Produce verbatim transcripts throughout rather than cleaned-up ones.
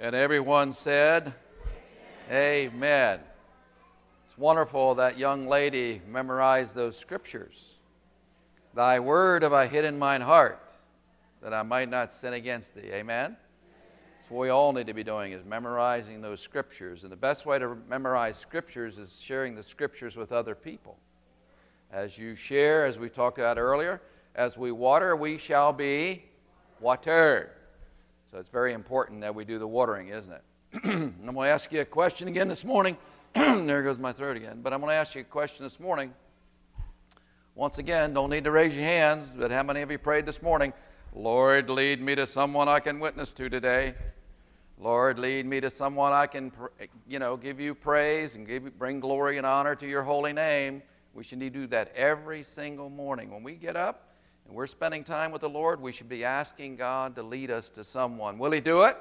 And everyone said, Amen. Amen. It's wonderful that young lady memorized those scriptures. Thy word have I hid in mine heart, that I might not sin against thee. Amen? That's what we all need to be doing, is memorizing those scriptures. And the best way to memorize scriptures is sharing the scriptures with other people. As you share, as we talked about earlier, as we water, we shall be watered. So it's very important that we do the watering, isn't it? I'm going to ask you a question again this morning. There goes my throat again. But I'm going to ask you a question this morning. Once again, don't need to raise your hands, but how many of you prayed this morning? Lord, lead me to someone I can witness to today. Lord, lead me to someone I can, you know, give you praise and give, bring glory and honor to your holy name. We should need to do that every single morning. When we get up and we're spending time with the Lord, we should be asking God to lead us to someone. Will He do it?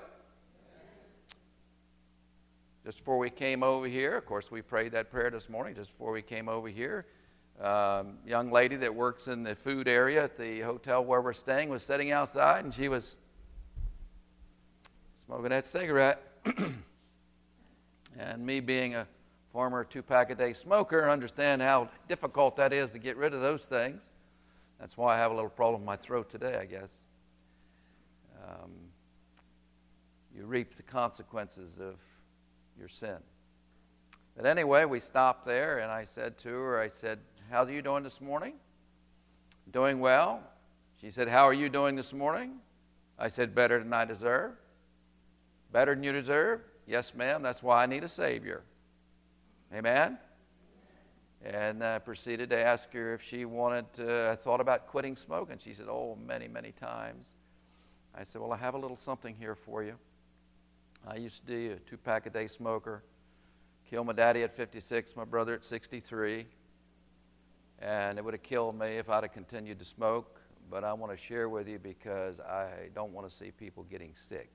Just before we came over here, of course, we prayed that prayer this morning. Just before we came over here, um, young lady that works in the food area at the hotel where we're staying was sitting outside, and she was smoking that cigarette. And me being a former two-pack-a-day smoker, understand how difficult that is to get rid of those things. That's why I have a little problem with my throat today, I guess. Um, you reap the consequences of your sin. But anyway, we stopped there, and I said to her, I said, how are you doing this morning? Doing well. She said, how are you doing this morning? I said, better than I deserve. Better than you deserve? Yes, ma'am, that's why I need a Savior. Amen? And I uh, proceeded to ask her if she wanted to, I thought about quitting smoking. She said, oh, many, many times. I said, well, I have a little something here for you. I used to be a two-pack-a-day smoker. Killed my daddy at fifty-six, my brother at sixty-three. And it would have killed me if I'd have continued to smoke. But I want to share with you because I don't want to see people getting sick.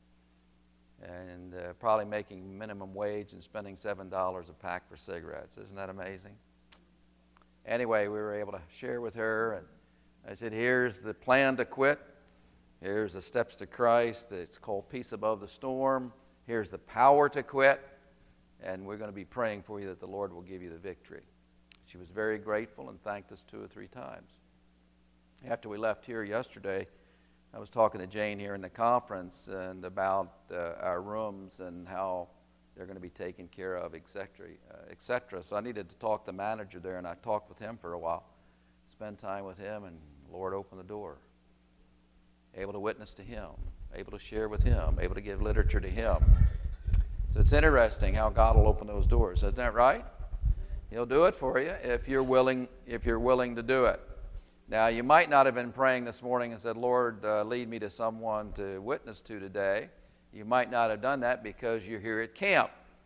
And uh, probably making minimum wage and spending seven dollars a pack for cigarettes. Isn't that amazing? Anyway, we were able to share with her. And I said, here's the plan to quit. Here's the steps to Christ. It's called Peace Above the Storm. Here's the power to quit. And we're going to be praying for you that the Lord will give you the victory. She was very grateful and thanked us two or three times. After we left here yesterday, I was talking to Jane here in the conference and about uh, our rooms and how they're going to be taken care of, et cetera, uh, et cetera. So I needed to talk to the manager there, and I talked with him for a while, spend time with him, and the Lord opened the door. Able to witness to him, able to share with him, able to give literature to him. So it's interesting how God will open those doors. Isn't that right? He'll do it for you if you're willing, if you're willing to do it. Now, you might not have been praying this morning and said, Lord, uh, lead me to someone to witness to today. You might not have done that because you're here at camp.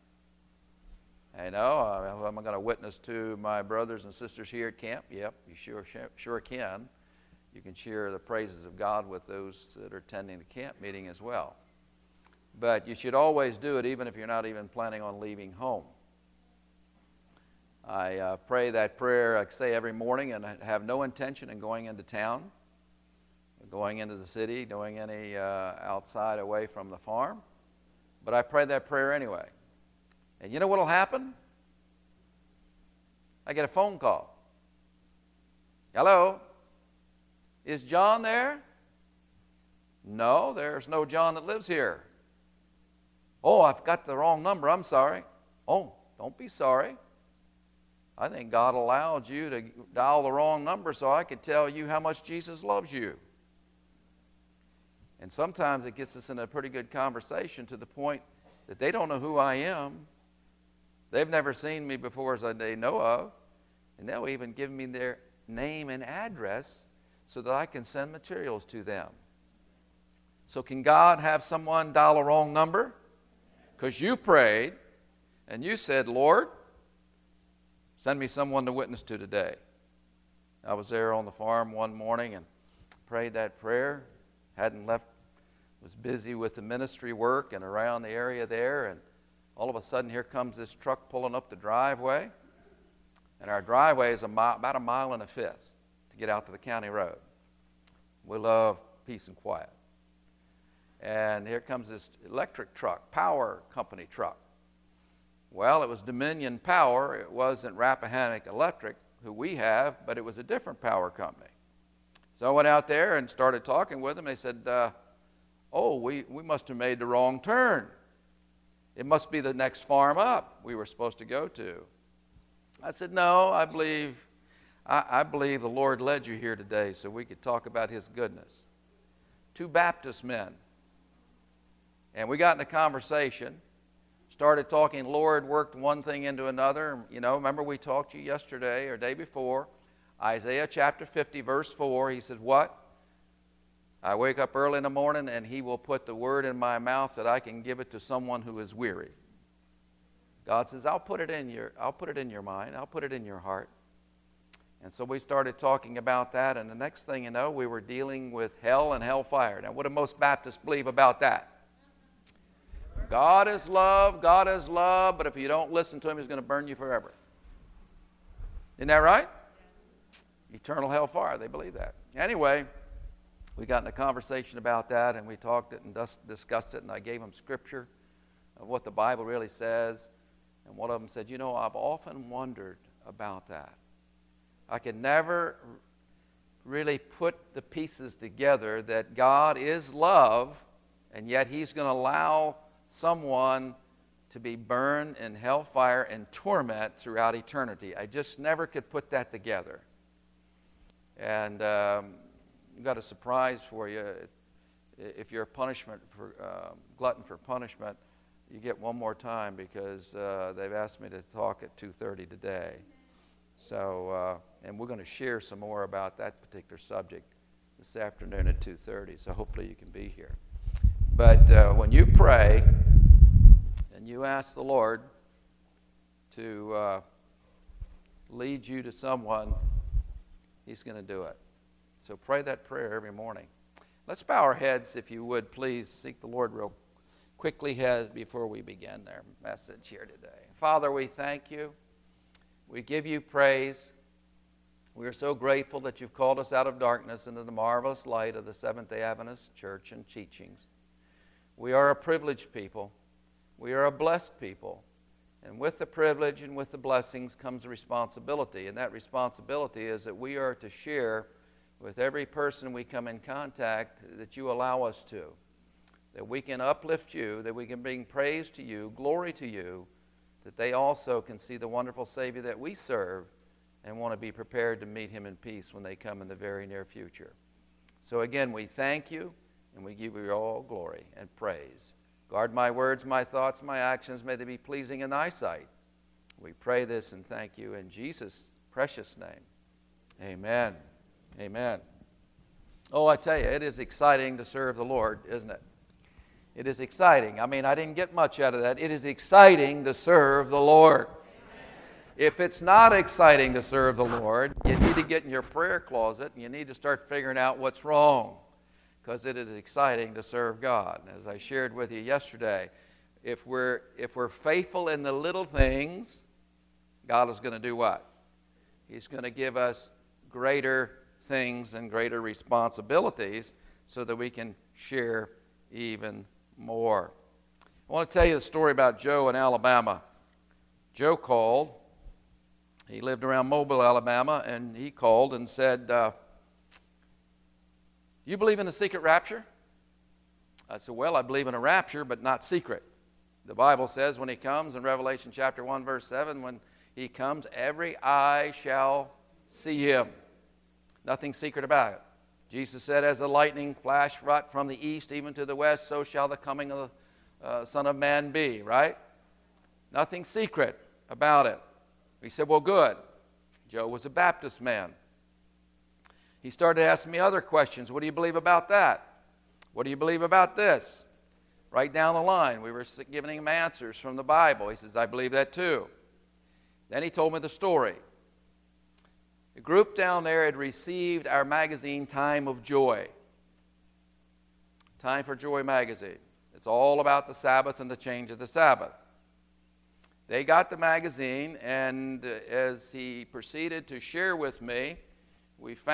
I know, uh, am I going to witness to my brothers and sisters here at camp? Yep, you sure, sure, sure can. You can share the praises of God with those that are attending the camp meeting as well. But you should always do it even if you're not even planning on leaving home. I uh, pray that prayer, I say every morning, and I have no intention in going into town, going into the city, doing any uh, outside away from the farm. But I pray that prayer anyway. And you know what will happen? I get a phone call. Hello? Is John there? No, there's no John that lives here. Oh, I've got the wrong number. I'm sorry. Oh, don't be sorry. I think God allowed you to dial the wrong number so I could tell you how much Jesus loves you. And sometimes it gets us in a pretty good conversation to the point that they don't know who I am. They've never seen me before as they know of. And they'll even give me their name and address so that I can send materials to them. So can God have someone dial a wrong number? Because you prayed and you said, Lord, send me someone to witness to today. I was there on the farm one morning and prayed that prayer. Hadn't left, was busy with the ministry work and around the area there. And all of a sudden here comes this truck pulling up the driveway. And our driveway is a mile, about a mile and a fifth to get out to the county road. We love peace and quiet. And here comes this electric truck, power company truck. Well, it was Dominion Power. It wasn't Rappahannock Electric, who we have, but it was a different power company. So I went out there and started talking with them. They said, uh, oh, we, we must have made the wrong turn. It must be the next farm up we were supposed to go to. I said, no, I believe, I, I believe the Lord led you here today so we could talk about his goodness. Two Baptist men. And we got in a conversation, started talking. Lord worked one thing into another. You know, remember we talked to you yesterday or day before, Isaiah chapter fifty, verse four. He says, what? I wake up early in the morning and he will put the word in my mouth that I can give it to someone who is weary. God says, I'll put it in your, I'll put it in your mind. I'll put it in your heart. And so we started talking about that, and the next thing you know, we were dealing with hell and hellfire. Now, what do most Baptists believe about that? God is love, God is love, but if you don't listen to him, he's going to burn you forever. Isn't that right? Eternal hellfire, they believe that. Anyway, we got in a conversation about that, and we talked it and dis- discussed it, and I gave them scripture of what the Bible really says. And one of them said, you know, I've often wondered about that. I could never really put the pieces together that God is love, and yet he's going to allow someone to be burned in hellfire and torment throughout eternity. I just never could put that together. And um, I've got a surprise for you. If you're a punishment for uh, glutton for punishment, you get one more time because uh, they've asked me to talk at two thirty today. So, uh, and we're going to share some more about that particular subject this afternoon at two thirty. So hopefully you can be here. But uh, when you pray and you ask the Lord to uh, lead you to someone, he's going to do it. So pray that prayer every morning. Let's bow our heads, if you would, please. Seek the Lord real quickly has before we begin their message here today. Father, we thank you. We give you praise. We are so grateful that you've called us out of darkness into the marvelous light of the Seventh-day Adventist Church and teachings. We are a privileged people. We are a blessed people. And with the privilege and with the blessings comes a responsibility. And that responsibility is that we are to share with every person we come in contact that you allow us to. That we can uplift you, that we can bring praise to you, glory to you, that they also can see the wonderful Savior that we serve and want to be prepared to meet him in peace when they come in the very near future. So again, we thank you and we give you all glory and praise. Guard my words, my thoughts, my actions, may they be pleasing in thy sight. We pray this and thank you in Jesus' precious name. Amen. Amen. Oh, I tell you, it is exciting to serve the Lord, isn't it? It is exciting. I mean, I didn't get much out of that. It is exciting to serve the Lord. If it's not exciting to serve the Lord, you need to get in your prayer closet and you need to start figuring out what's wrong, because it is exciting to serve God. As I shared with you yesterday, if we're, if we're faithful in the little things, God is going to do what? He's going to give us greater things and greater responsibilities so that we can share even more. I want to tell you the story about Joe in Alabama. Joe called. He lived around Mobile, Alabama, and he called and said, uh, you believe in the secret rapture? I said, well, I believe in a rapture, but not secret. The Bible says when he comes in Revelation chapter one, verse seven, when he comes, every eye shall see him. Nothing secret about it. Jesus said, as the lightning flash right from the east even to the west, so shall the coming of the uh, Son of Man be, right? Nothing secret about it. He said, well, good. Joe was a Baptist man. He started asking me other questions. What do you believe about that? What do you believe about this? Right down the line, we were giving him answers from the Bible. He says, I believe that too. Then he told me the story. The group down there had received our magazine, Time of Joy. Time for Joy magazine. It's all about the Sabbath and the change of the Sabbath. They got the magazine, and as he proceeded to share with me, we we found out that Joe was meeting with twenty-four other people,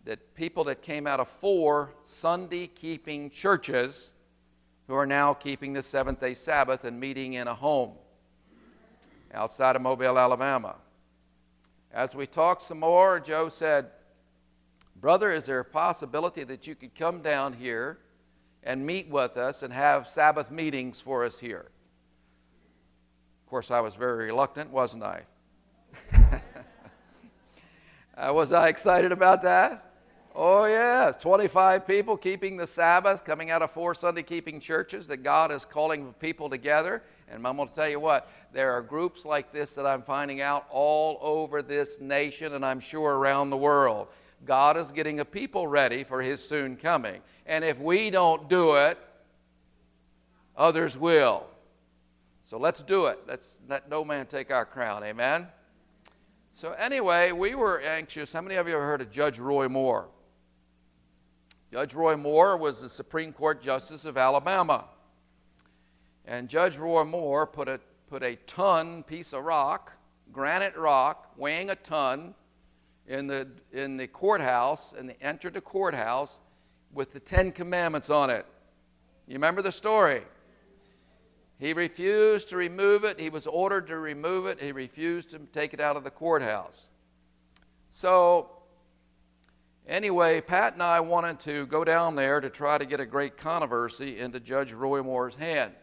that people that came out of four Sunday-keeping churches who are now keeping the seventh-day Sabbath and meeting in a home outside of Mobile, Alabama. As we talked some more, Joe said, "Brother, is there a possibility that you could come down here and meet with us and have Sabbath meetings for us here?" Of course, I was very reluctant, wasn't I? uh, was I excited about that? Oh, yes. twenty-five people keeping the Sabbath, coming out of four Sunday-keeping churches that God is calling people together. And I'm going to tell you what, there are groups like this that I'm finding out all over this nation and I'm sure around the world. God is getting a people ready for His soon coming. And if we don't do it, others will. So let's do it. Let's let no man take our crown. Amen? So anyway, we were anxious. How many of you have heard of Judge Roy Moore? Judge Roy Moore was the Supreme Court Justice of Alabama. And Judge Roy Moore put a, put a ton piece of rock, granite rock, weighing a ton, in the, in the courthouse, and entered the courthouse with the Ten Commandments on it. You remember the story? He refused to remove it. He was ordered to remove it. He refused to take it out of the courthouse. So anyway, Pat and I wanted to go down there to try to get a great controversy into Judge Roy Moore's hands.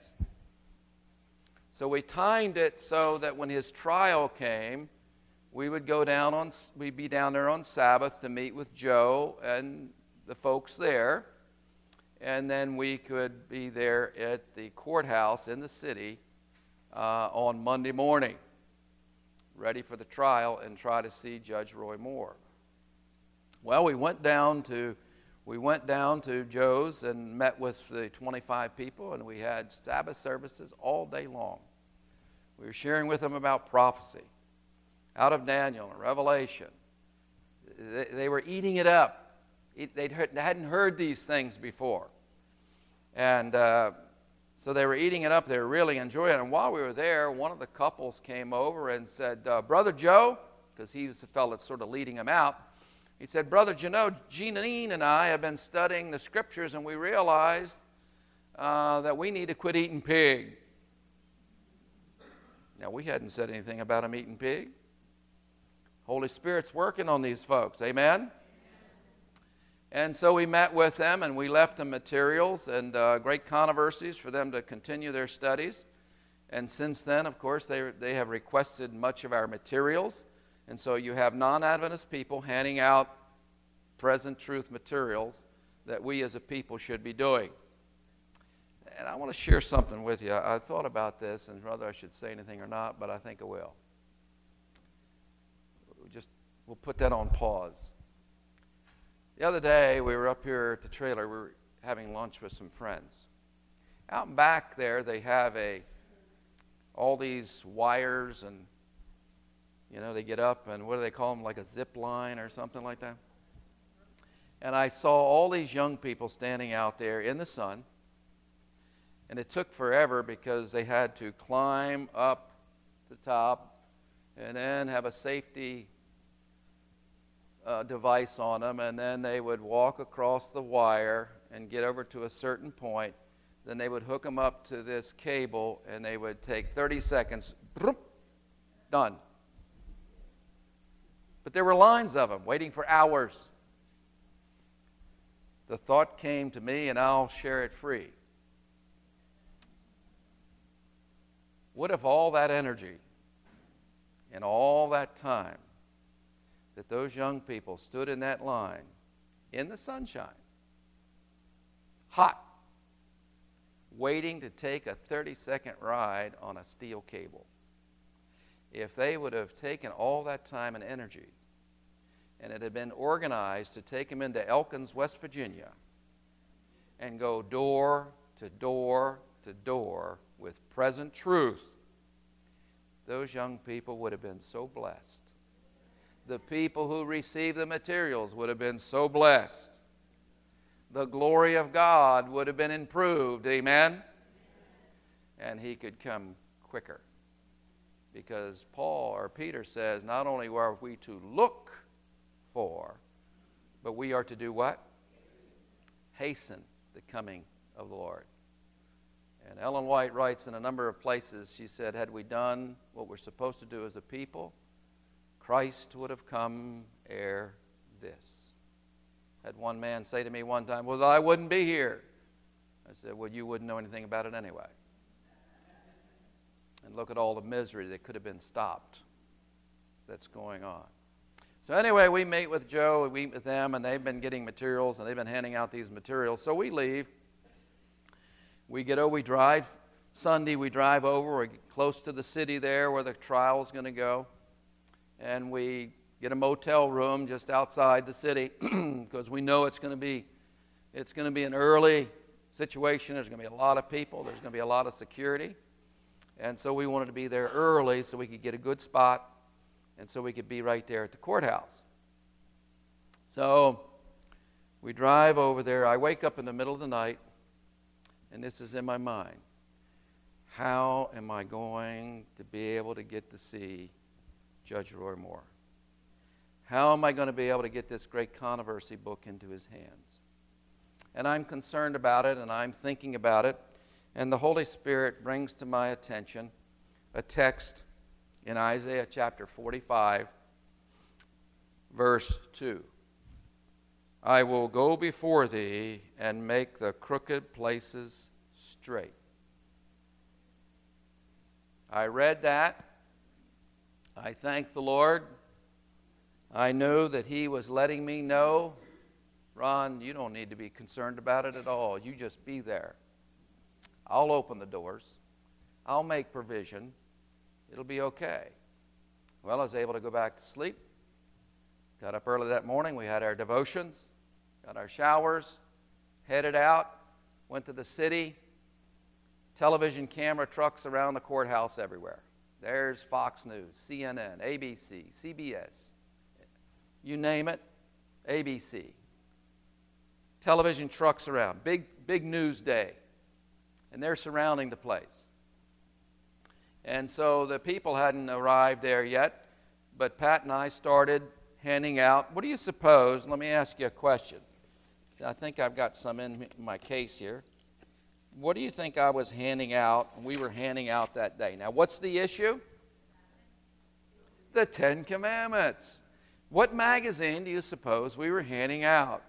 So we timed it so that when his trial came, we would go down on, we'd be down there on Sabbath to meet with Joe and the folks there. And then we could be there at the courthouse in the city uh, on Monday morning, ready for the trial and try to see Judge Roy Moore. Well, we went down to we went down to Joe's and met with the twenty-five people, and we had Sabbath services all day long. We were sharing with them about prophecy, out of Daniel and Revelation. They, they were eating it up. They hadn't heard these things before. And uh, so they were eating it up. They were really enjoying it. And while we were there, one of the couples came over and said, uh, Brother Joe, because he was the fellow that's sort of leading him out, he said, Brother, you know, Jeanine and I have been studying the Scriptures, and we realized uh, that we need to quit eating pig. Now, we hadn't said anything about him eating pig. Holy Spirit's working on these folks. Amen? And so we met with them, and we left them materials and uh, great controversies for them to continue their studies. And since then, of course, they, they have requested much of our materials. And so you have non-Adventist people handing out present truth materials that we as a people should be doing. And I want to share something with you. I, I thought about this, and whether I should say anything or not, but I think I will. We'll just, we'll put that on pause. The other day, we were up here at the trailer. We were having lunch with some friends. Out back there, they have a all these wires, and you know, they get up, and what do they call them, like a zip line or something like that? And I saw all these young people standing out there in the sun, and it took forever because they had to climb up the top and then have a safety Uh, device on them, and then they would walk across the wire and get over to a certain point. Then they would hook them up to this cable, and they would take thirty seconds, broop, done. But there were lines of them waiting for hours. The thought came to me, and I'll share it free. What if all that energy and all that time that those young people stood in that line in the sunshine, hot, waiting to take a thirty-second ride on a steel cable? If they would have taken all that time and energy, and it had been organized to take them into Elkins, West Virginia, and go door to door to door with present truth, those young people would have been so blessed. The people who received the materials would have been so blessed. The glory of God would have been improved. Amen? And he could come quicker. Because Paul or Peter says, not only are we to look for, But we are to do what? Hasten the coming of the Lord. And Ellen White writes in a number of places, she said, had we done what we're supposed to do as a people, Christ would have come ere this. Had one man say to me one time, well, I wouldn't be here. I said, well, you wouldn't know anything about it anyway. And look at all the misery that could have been stopped that's going on. So anyway, we meet with Joe, we meet with them, and they've been getting materials, and they've been handing out these materials. So we leave. We get over, we drive. Sunday, we drive over. We're close to the city there where the trial is going to go. And we get a motel room just outside the city because we know it's going to be it's going to be an early situation. There's going to be a lot of people. There's going to be a lot of security. And so we wanted to be there early so we could get a good spot and so we could be right there at the courthouse. So we drive over there. I wake up in the middle of the night, and this is in my mind. How am I going to be able to get to see Judge Roy Moore? How am I going to be able to get this great controversy book into his hands? And I'm concerned about it, and I'm thinking about it, and the Holy Spirit brings to my attention a text in Isaiah chapter forty-five, verse two. I will go before thee and make the crooked places straight. I read that. I thanked the Lord. I knew that He was letting me know, Ron, you don't need to be concerned about it at all. You just be there. I'll open the doors. I'll make provision. It'll be okay. Well, I was able to go back to sleep. Got up early that morning. We had our devotions, got our showers, headed out, went to the city. Television camera trucks around the courthouse everywhere. There's Fox News, C N N, A B C, C B S. You name it, A B C. Television trucks around. Big, big news day. And they're surrounding the place. And so the people hadn't arrived there yet, but Pat and I started handing out. What do you suppose? Let me ask you a question. I think I've got some in my case here. What do you think I was handing out, and we were handing out that day? Now, what's the issue? The Ten Commandments. What magazine do you suppose we were handing out?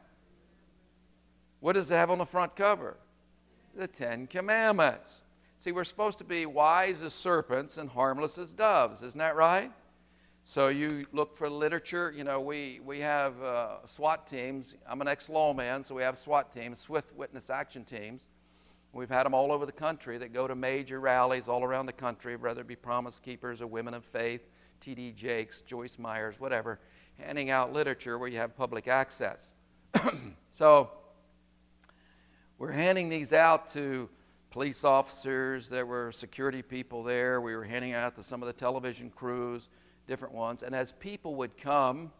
What does it have on the front cover? The Ten Commandments. See, we're supposed to be wise as serpents and harmless as doves. Isn't that right? So you look for literature. You know, we, we have uh, SWAT teams. I'm an ex-lawman, so we have SWAT teams, Swift Witness Action Teams. We've had them all over the country that go to major rallies all around the country, whether it be Promise Keepers or Women of Faith, T D Jakes, Joyce Myers, whatever, handing out literature where you have public access. So we're handing these out to police officers. There were security people there. We were handing out to some of the television crews, different ones. And as people would come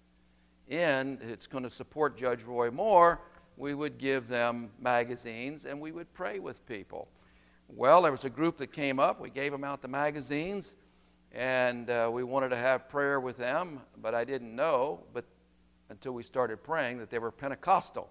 in, it's going to support Judge Roy Moore, we would give them magazines and we would pray with people. Well, there was a group that came up. We gave them out the magazines, and uh, we wanted to have prayer with them, but I didn't know but until we started praying that they were Pentecostal.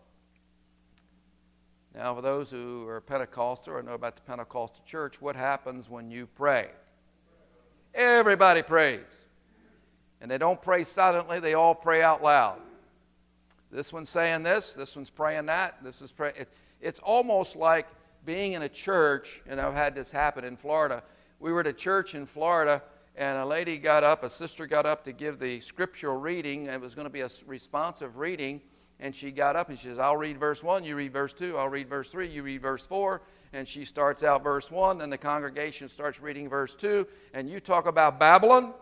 Now, for those who are Pentecostal or know about the Pentecostal church, what happens when you pray? Everybody prays. And they don't pray silently, they all pray out loud. This one's saying this, this one's praying that, this is pray. It, it's almost like being in a church, and I've had this happen in Florida. We were at a church in Florida, and a lady got up, a sister got up to give the scriptural reading. It was going to be a responsive reading, and she got up and she says, I'll read verse one, you read verse two, I'll read verse three, you read verse four. And she starts out verse one, and the congregation starts reading verse two, and you talk about Babylon.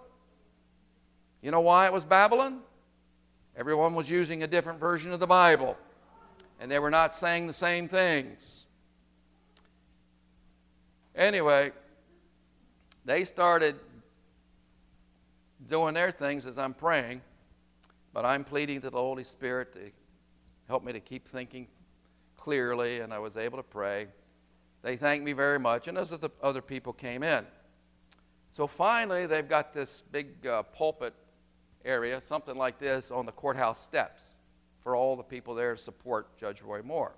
You know why it was Babylon? Everyone was using a different version of the Bible, and they were not saying the same things. Anyway, they started doing their things as I'm praying, but I'm pleading to the Holy Spirit to help me to keep thinking clearly, and I was able to pray. They thanked me very much, and as the other people came in. So finally, they've got this big uh, pulpit area, something like this, on the courthouse steps. for all the people there to support Judge Roy Moore.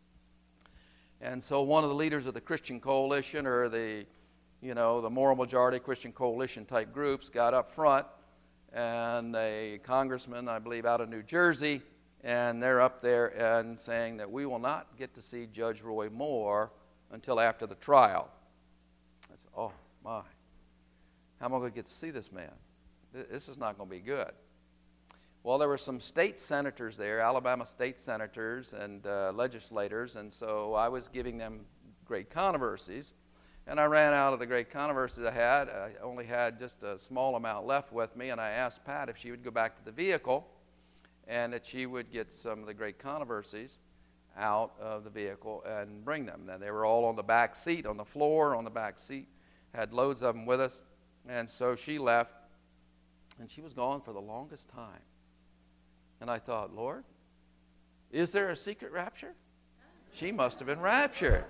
And so one of the leaders of the Christian Coalition, or the, you know, the Moral Majority Christian Coalition type groups, got up front, and a congressman, I believe, out of New Jersey, and they're up there and saying that we will not get to see Judge Roy Moore until after the trial. I said, oh, my. How am I going to get to see this man? This is not going to be good. Well, there were some state senators there, Alabama state senators and uh, legislators, and so I was giving them great controversies. And I ran out of the great controversies I had. I only had just a small amount left with me, and I asked Pat if she would go back to the vehicle and that she would get some of the great controversies out of the vehicle and bring them. Now, they were all on the back seat, on the floor, on the back seat, had loads of them with us. And so she left, and she was gone for the longest time. And I thought, Lord, is there a secret rapture? She must have been raptured.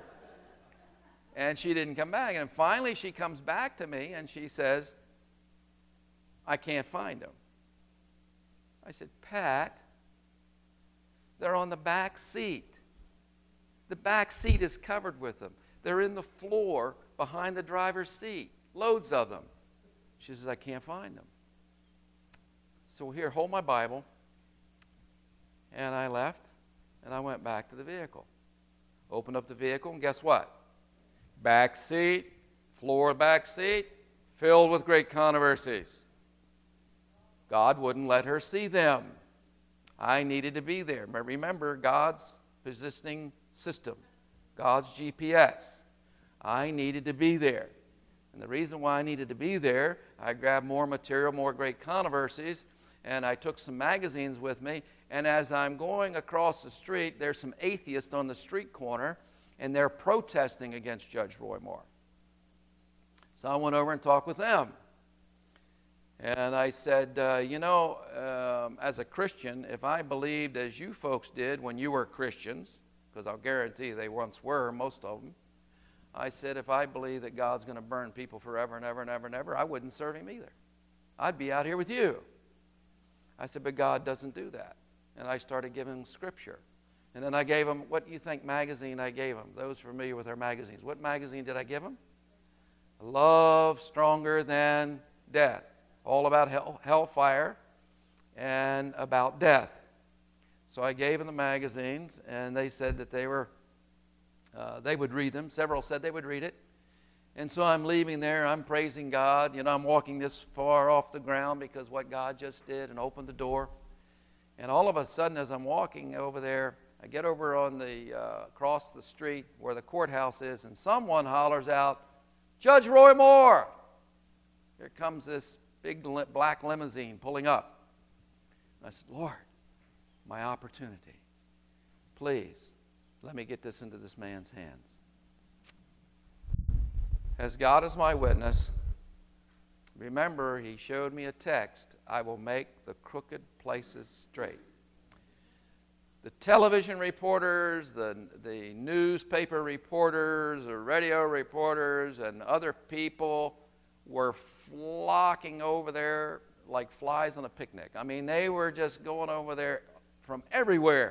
And she didn't come back. And finally she comes back to me and she says, I can't find them. I said, Pat, they're on the back seat. The back seat is covered with them. They're in the floor behind the driver's seat, loads of them. She says, I can't find them. So here, hold my Bible. And I left, and I went back to the vehicle. Opened up the vehicle, and guess what? Back seat, floor back seat, filled with great controversies. God wouldn't let her see them. I needed to be there. But remember, God's positioning system, God's G P S. I needed to be there. And the reason why I needed to be there, I grabbed more material, more great controversies, and I took some magazines with me. And as I'm going across the street, there's some atheists on the street corner, and they're protesting against Judge Roy Moore. So I went over and talked with them. And I said, uh, you know, um, as a Christian, if I believed as you folks did when you were Christians, because I'll guarantee they once were, most of them, I said, if I believe that God's going to burn people forever and ever and ever and ever, I wouldn't serve him either. I'd be out here with you. I said, but God doesn't do that. And I started giving them scripture. And then I gave them, what do you think magazine I gave them? Those familiar with our magazines. What magazine did I give them? Love Stronger Than Death. All about hell, hellfire and about death. So I gave them the magazines, and they said that they were, uh, they would read them. Several said they would read it. And so I'm leaving there. I'm praising God. You know, I'm walking this far off the ground because what God just did and opened the door. And all of a sudden, as I'm walking over there, I get over on the, uh, across the street where the courthouse is, and someone hollers out, Judge Roy Moore! Here comes this big black limousine pulling up. And I said, Lord, my opportunity. Please, let me get this into this man's hands. As God is my witness, remember, he showed me a text, I will make the crooked places straight. The television reporters, the, the newspaper reporters, the radio reporters, and other people were flocking over there like flies on a picnic. I mean, they were just going over there from everywhere.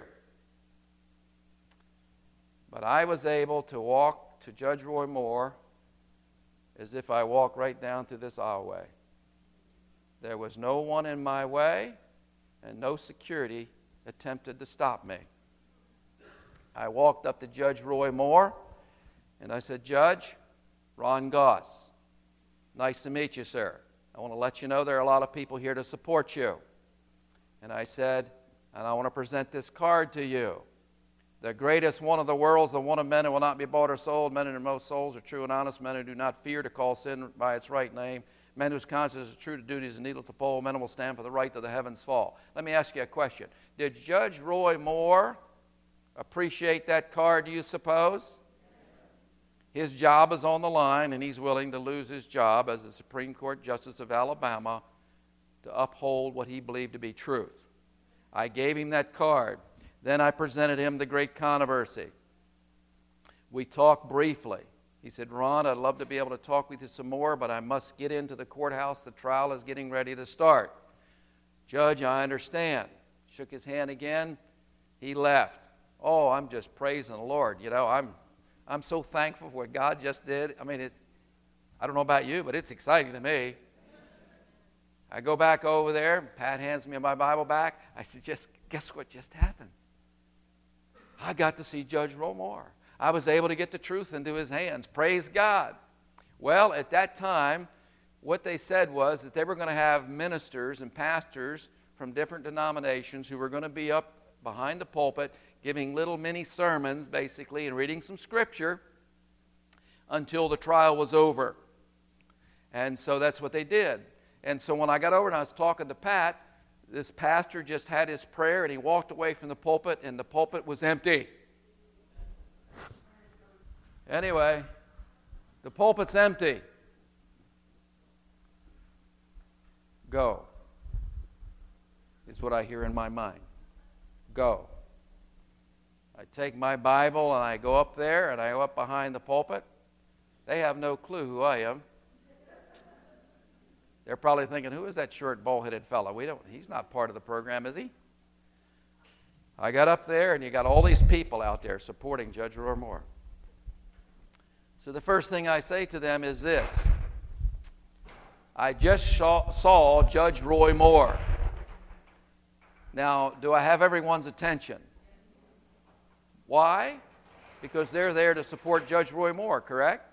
But I was able to walk to Judge Roy Moore as if I walked right down to this aisleway. There was no one in my way, and no security attempted to stop me. I walked up to Judge Roy Moore, and I said, Judge, Ron Goss. Nice to meet you, sir. I want to let you know there are a lot of people here to support you. And I said, and I want to present this card to you. The greatest one of the world is the one of men who will not be bought or sold. Men in their most souls are true and honest. Men who do not fear to call sin by its right name. Men whose conscience is true to duty as a needle to pole. Men who will stand for the right to the heavens fall. Let me ask you a question. Did Judge Roy Moore appreciate that card, do you suppose? His job is on the line, and he's willing to lose his job as the Supreme Court Justice of Alabama to uphold what he believed to be truth. I gave him that card. Then I presented him the great controversy. We talked briefly. He said, Ron, I'd love to be able to talk with you some more, but I must get into the courthouse. The trial is getting ready to start. Judge, I understand. Shook his hand again. He left. Oh, I'm just praising the Lord. You know, I'm I'm so thankful for what God just did. I mean, it's, I don't know about you, but it's exciting to me. I go back over there. Pat hands me my Bible back. I said, just guess what just happened? I got to see Judge Roy Moore. I was able to get the truth into his hands. Praise God. Well, at that time, what they said was that they were going to have ministers and pastors from different denominations who were going to be up behind the pulpit giving little mini sermons, basically, and reading some scripture until the trial was over. And so that's what they did. And so when I got over and I was talking to Pat, this pastor just had his prayer and he walked away from the pulpit and the pulpit was empty. Anyway, the pulpit's empty. Go, is what I hear in my mind. Go. I take my Bible and I go up there and I go up behind the pulpit. They have no clue who I am. They're probably thinking, who is that short, bald-headed fellow? We don't, he's not part of the program, is he? I got up there, and you got all these people out there supporting Judge Roy Moore. So the first thing I say to them is this. I just saw, saw Judge Roy Moore. Now, do I have everyone's attention? Why? Because they're there to support Judge Roy Moore, correct?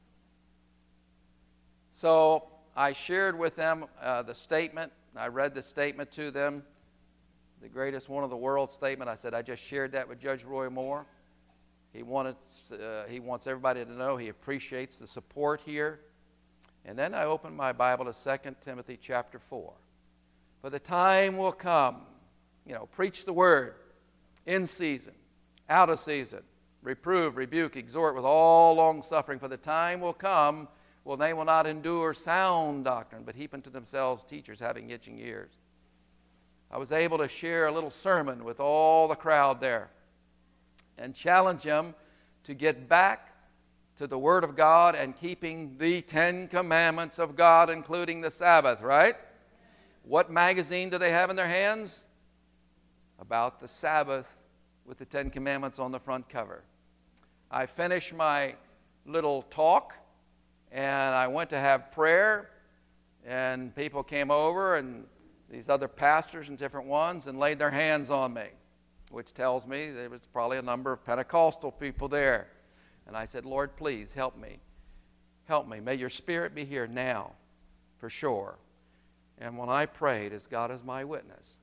So I shared with them uh, the statement. I read the statement to them, the greatest one of the world statement. I said, I just shared that with Judge Roy Moore. He, wanted, uh, he wants everybody to know he appreciates the support here. And then I opened my Bible to Second Timothy chapter four. For the time will come, you know, preach the word in season, out of season, reprove, rebuke, exhort with all long suffering. For the time will come, well, they will not endure sound doctrine, but heap unto themselves teachers having itching ears. I was able to share a little sermon with all the crowd there and challenge them to get back to the Word of God and keeping the Ten Commandments of God, including the Sabbath, right? What magazine do they have in their hands? About the Sabbath with the Ten Commandments on the front cover. I finished my little talk and I went to have prayer, and people came over, and these other pastors and different ones, and laid their hands on me, which tells me there was probably a number of Pentecostal people there. And I said, Lord, please help me. Help me. May your Spirit be here now, for sure. And when I prayed, as God is my witness,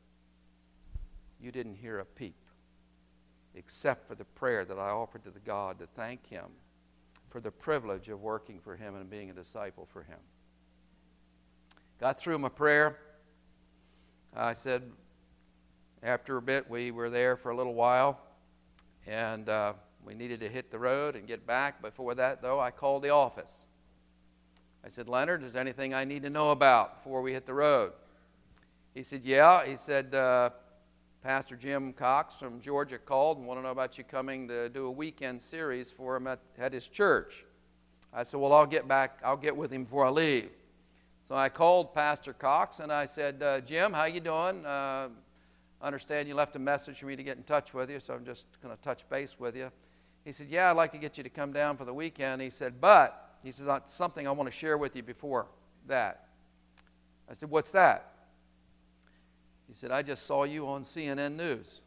you didn't hear a peep, except for the prayer that I offered to the God to thank Him for the privilege of working for Him and being a disciple for Him. Got through my prayer. I said, after a bit, we were there for a little while, and uh, we needed to hit the road and get back. Before that, though, I called the office. I said, Leonard, is there anything I need to know about before we hit the road? He said, yeah. He said, uh, Pastor Jim Cox from Georgia called and wanted to know about you coming to do a weekend series for him at, at his church. I said, well, I'll get back. I'll get with him before I leave. So I called Pastor Cox and I said, uh, Jim, how you doing? Uh, I understand you left a message for me to get in touch with you, so I'm just going to touch base with you. He said, yeah, I'd like to get you to come down for the weekend. He said, but, he says, something I want to share with you before that. I said, what's that? He said, I just saw you on C N N News.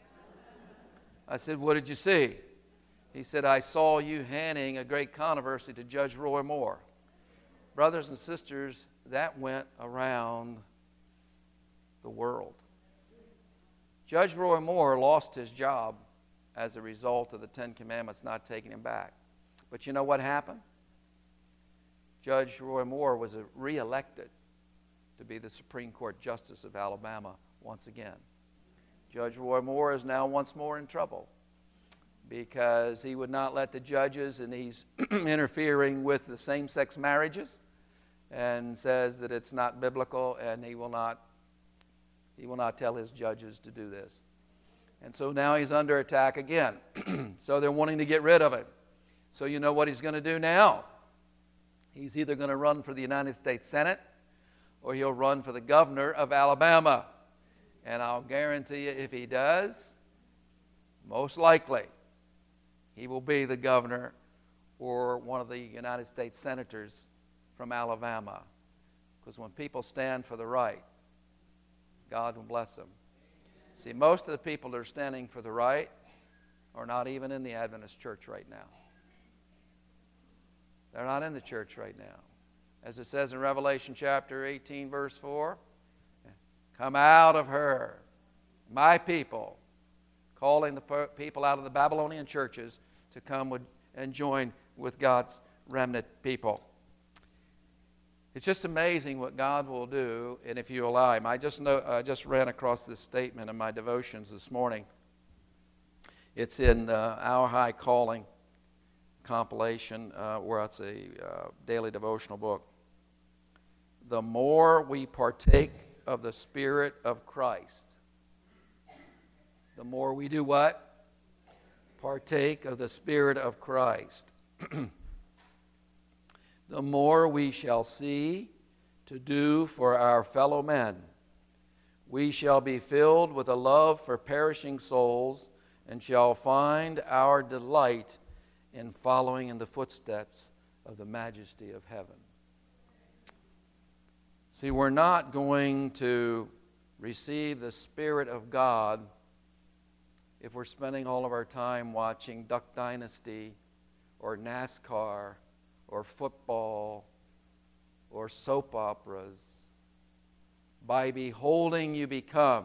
I said, what did you see? He said, I saw you handing a great controversy to Judge Roy Moore. Brothers and sisters, that went around the world. Judge Roy Moore lost his job as a result of the Ten Commandments not taking him back. But you know what happened? Judge Roy Moore was re-elected to be the Supreme Court Justice of Alabama once again. Judge Roy Moore is now once more in trouble because he would not let the judges, and he's interfering with the same-sex marriages and says that it's not biblical, and he will not, he will not tell his judges to do this. And so now he's under attack again. So they're wanting to get rid of him. So you know what he's going to do now? He's either going to run for the United States Senate or he'll run for the governor of Alabama. And I'll guarantee you, if he does, most likely he will be the governor or one of the United States senators from Alabama. Because when people stand for the right, God will bless them. See, most of the people that are standing for the right are not even in the Adventist church right now. They're not in the church right now. As it says in Revelation chapter eighteen, verse four, come out of her, my people, calling the people out of the Babylonian churches to come with, and join with God's remnant people. It's just amazing what God will do, and if you allow Him. I just know, I just ran across this statement in my devotions this morning. It's in uh, Our High Calling compilation, uh, where it's a uh, daily devotional book. The more we partake of the Spirit of Christ, the more we do what? Partake of the Spirit of Christ. The more we shall see to do for our fellow men. We shall be filled with a love for perishing souls and shall find our delight in following in the footsteps of the majesty of heaven. See, we're not going to receive the Spirit of God if we're spending all of our time watching Duck Dynasty or NASCAR or football or soap operas. By beholding you become.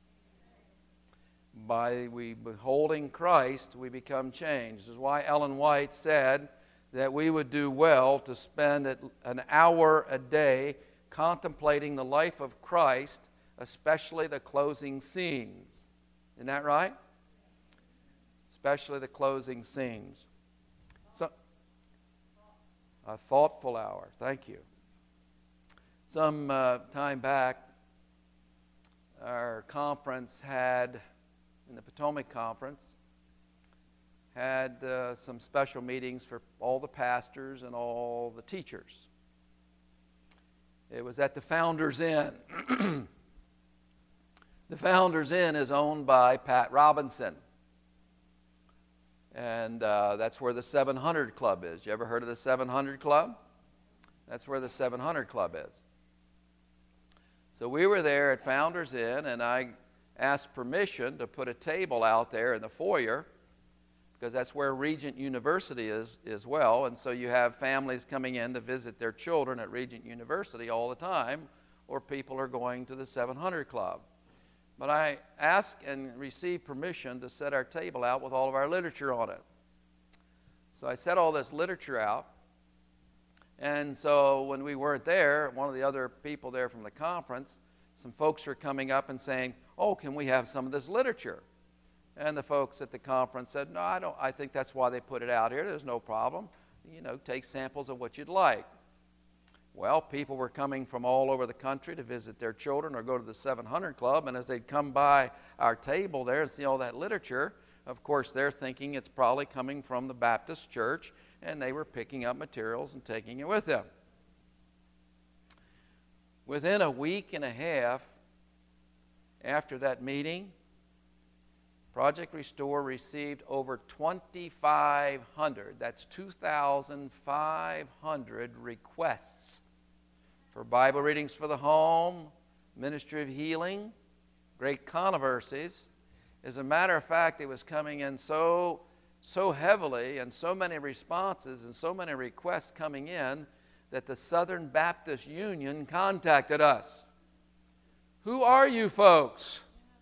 By we beholding Christ, we become changed. This is why Ellen White said that we would do well to spend an hour a day contemplating the life of Christ, especially the closing scenes. Isn't that right? Especially the closing scenes. So, a thoughtful hour. Thank you. Some uh, time back, our conference had, in the Potomac Conference, had uh, some special meetings for all the pastors and all the teachers. It was at the Founders Inn. The Founders Inn is owned by Pat Robinson. And uh, that's where the seven hundred Club is. You ever heard of the seven hundred Club? That's where the seven hundred Club is. So we were there at Founders Inn, and I asked permission to put a table out there in the foyer, because that's where Regent University is as well. And so you have families coming in to visit their children at Regent University all the time, or people are going to the seven hundred Club. But I asked and received permission to set our table out with all of our literature on it. So I set all this literature out. And so when we weren't there, one of the other people there from the conference, some folks were coming up and saying, oh, can we have some of this literature? And the folks at the conference said, no, I don't. I think that's why they put it out here. There's no problem. You know, take samples of what you'd like. Well, people were coming from all over the country to visit their children or go to the seven hundred Club, and as they'd come by our table there and see all that literature, of course, they're thinking it's probably coming from the Baptist church, and they were picking up materials and taking it with them. Within a week and a half after that meeting, Project Restore received over twenty-five hundred, that's two thousand five hundred requests for Bible readings for the home, ministry of healing, great controversies. As a matter of fact, it was coming in so, so heavily and so many responses and so many requests coming in that the Southern Baptist Union contacted us. Who are you folks?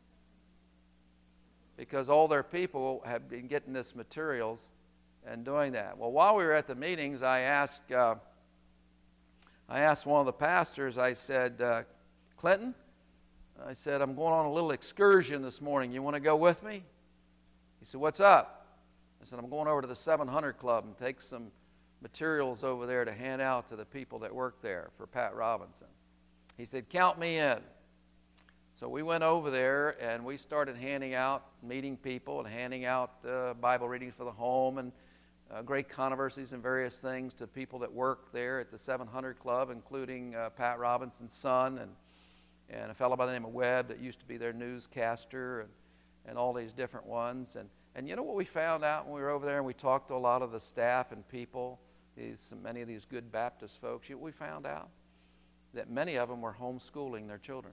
Because all their people have been getting this materials and doing that. Well, while we were at the meetings, I asked, uh, I asked one of the pastors, I said, uh, Clinton, I said, I'm going on a little excursion this morning. You want to go with me? He said, what's up? I said, I'm going over to the seven hundred Club and take some materials over there to hand out to the people that work there for Pat Robinson. He said, count me in. So we went over there and we started handing out, meeting people and handing out uh, Bible readings for the home and uh, great controversies and various things to people that work there at the seven hundred Club, including uh, Pat Robinson's son and, and a fellow by the name of Webb that used to be their newscaster and, and all these different ones. And And you know what we found out when we were over there and we talked to a lot of the staff and people, these many of these good Baptist folks, you know what we found out? That many of them were homeschooling their children.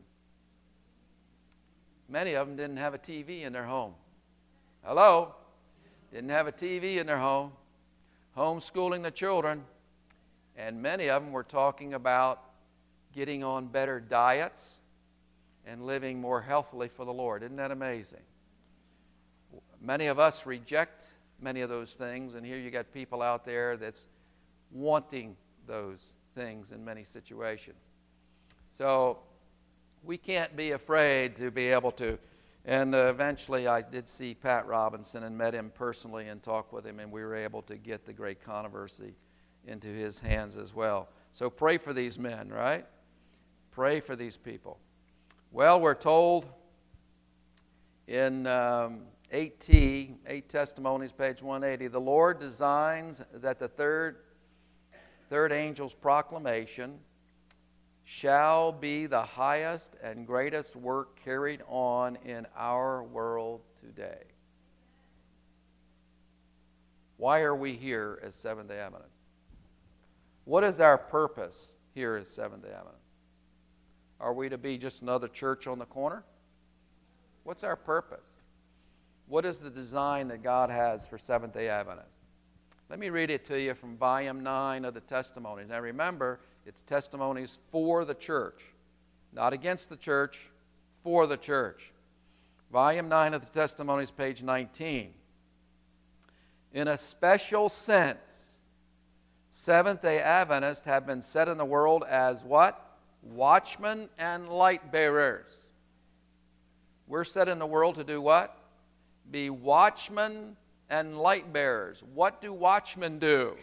Many of them didn't have a T V in their home. Hello? Didn't have a T V in their home. Homeschooling the children. And many of them were talking about getting on better diets and living more healthily for the Lord. Isn't that amazing? Many of us reject many of those things, and here you got people out there that's wanting those things in many situations. So we can't be afraid to be able to, and uh, eventually I did see Pat Robinson and met him personally and talked with him, and we were able to get the great controversy into his hands as well. So pray for these men, right? Pray for these people. Well, we're told in um, eight T, eight Testimonies, page one eighty, the Lord designs that the third, third angel's proclamation shall be the highest and greatest work carried on in our world today. Why are we here as Seventh-day Adventists? What is our purpose here as Seventh-day Adventists? Are we to be just another church on the corner? What's our purpose? What is the design that God has for Seventh-day Adventists? Let me read it to you from volume nine of the Testimonies. Now remember, it's testimonies for the church, not against the church, for the church. Volume nine of the Testimonies, page nineteen. In a special sense, Seventh-day Adventists have been set in the world as what? Watchmen and light bearers. We're set in the world to do what? Be watchmen and light bearers. What do watchmen do?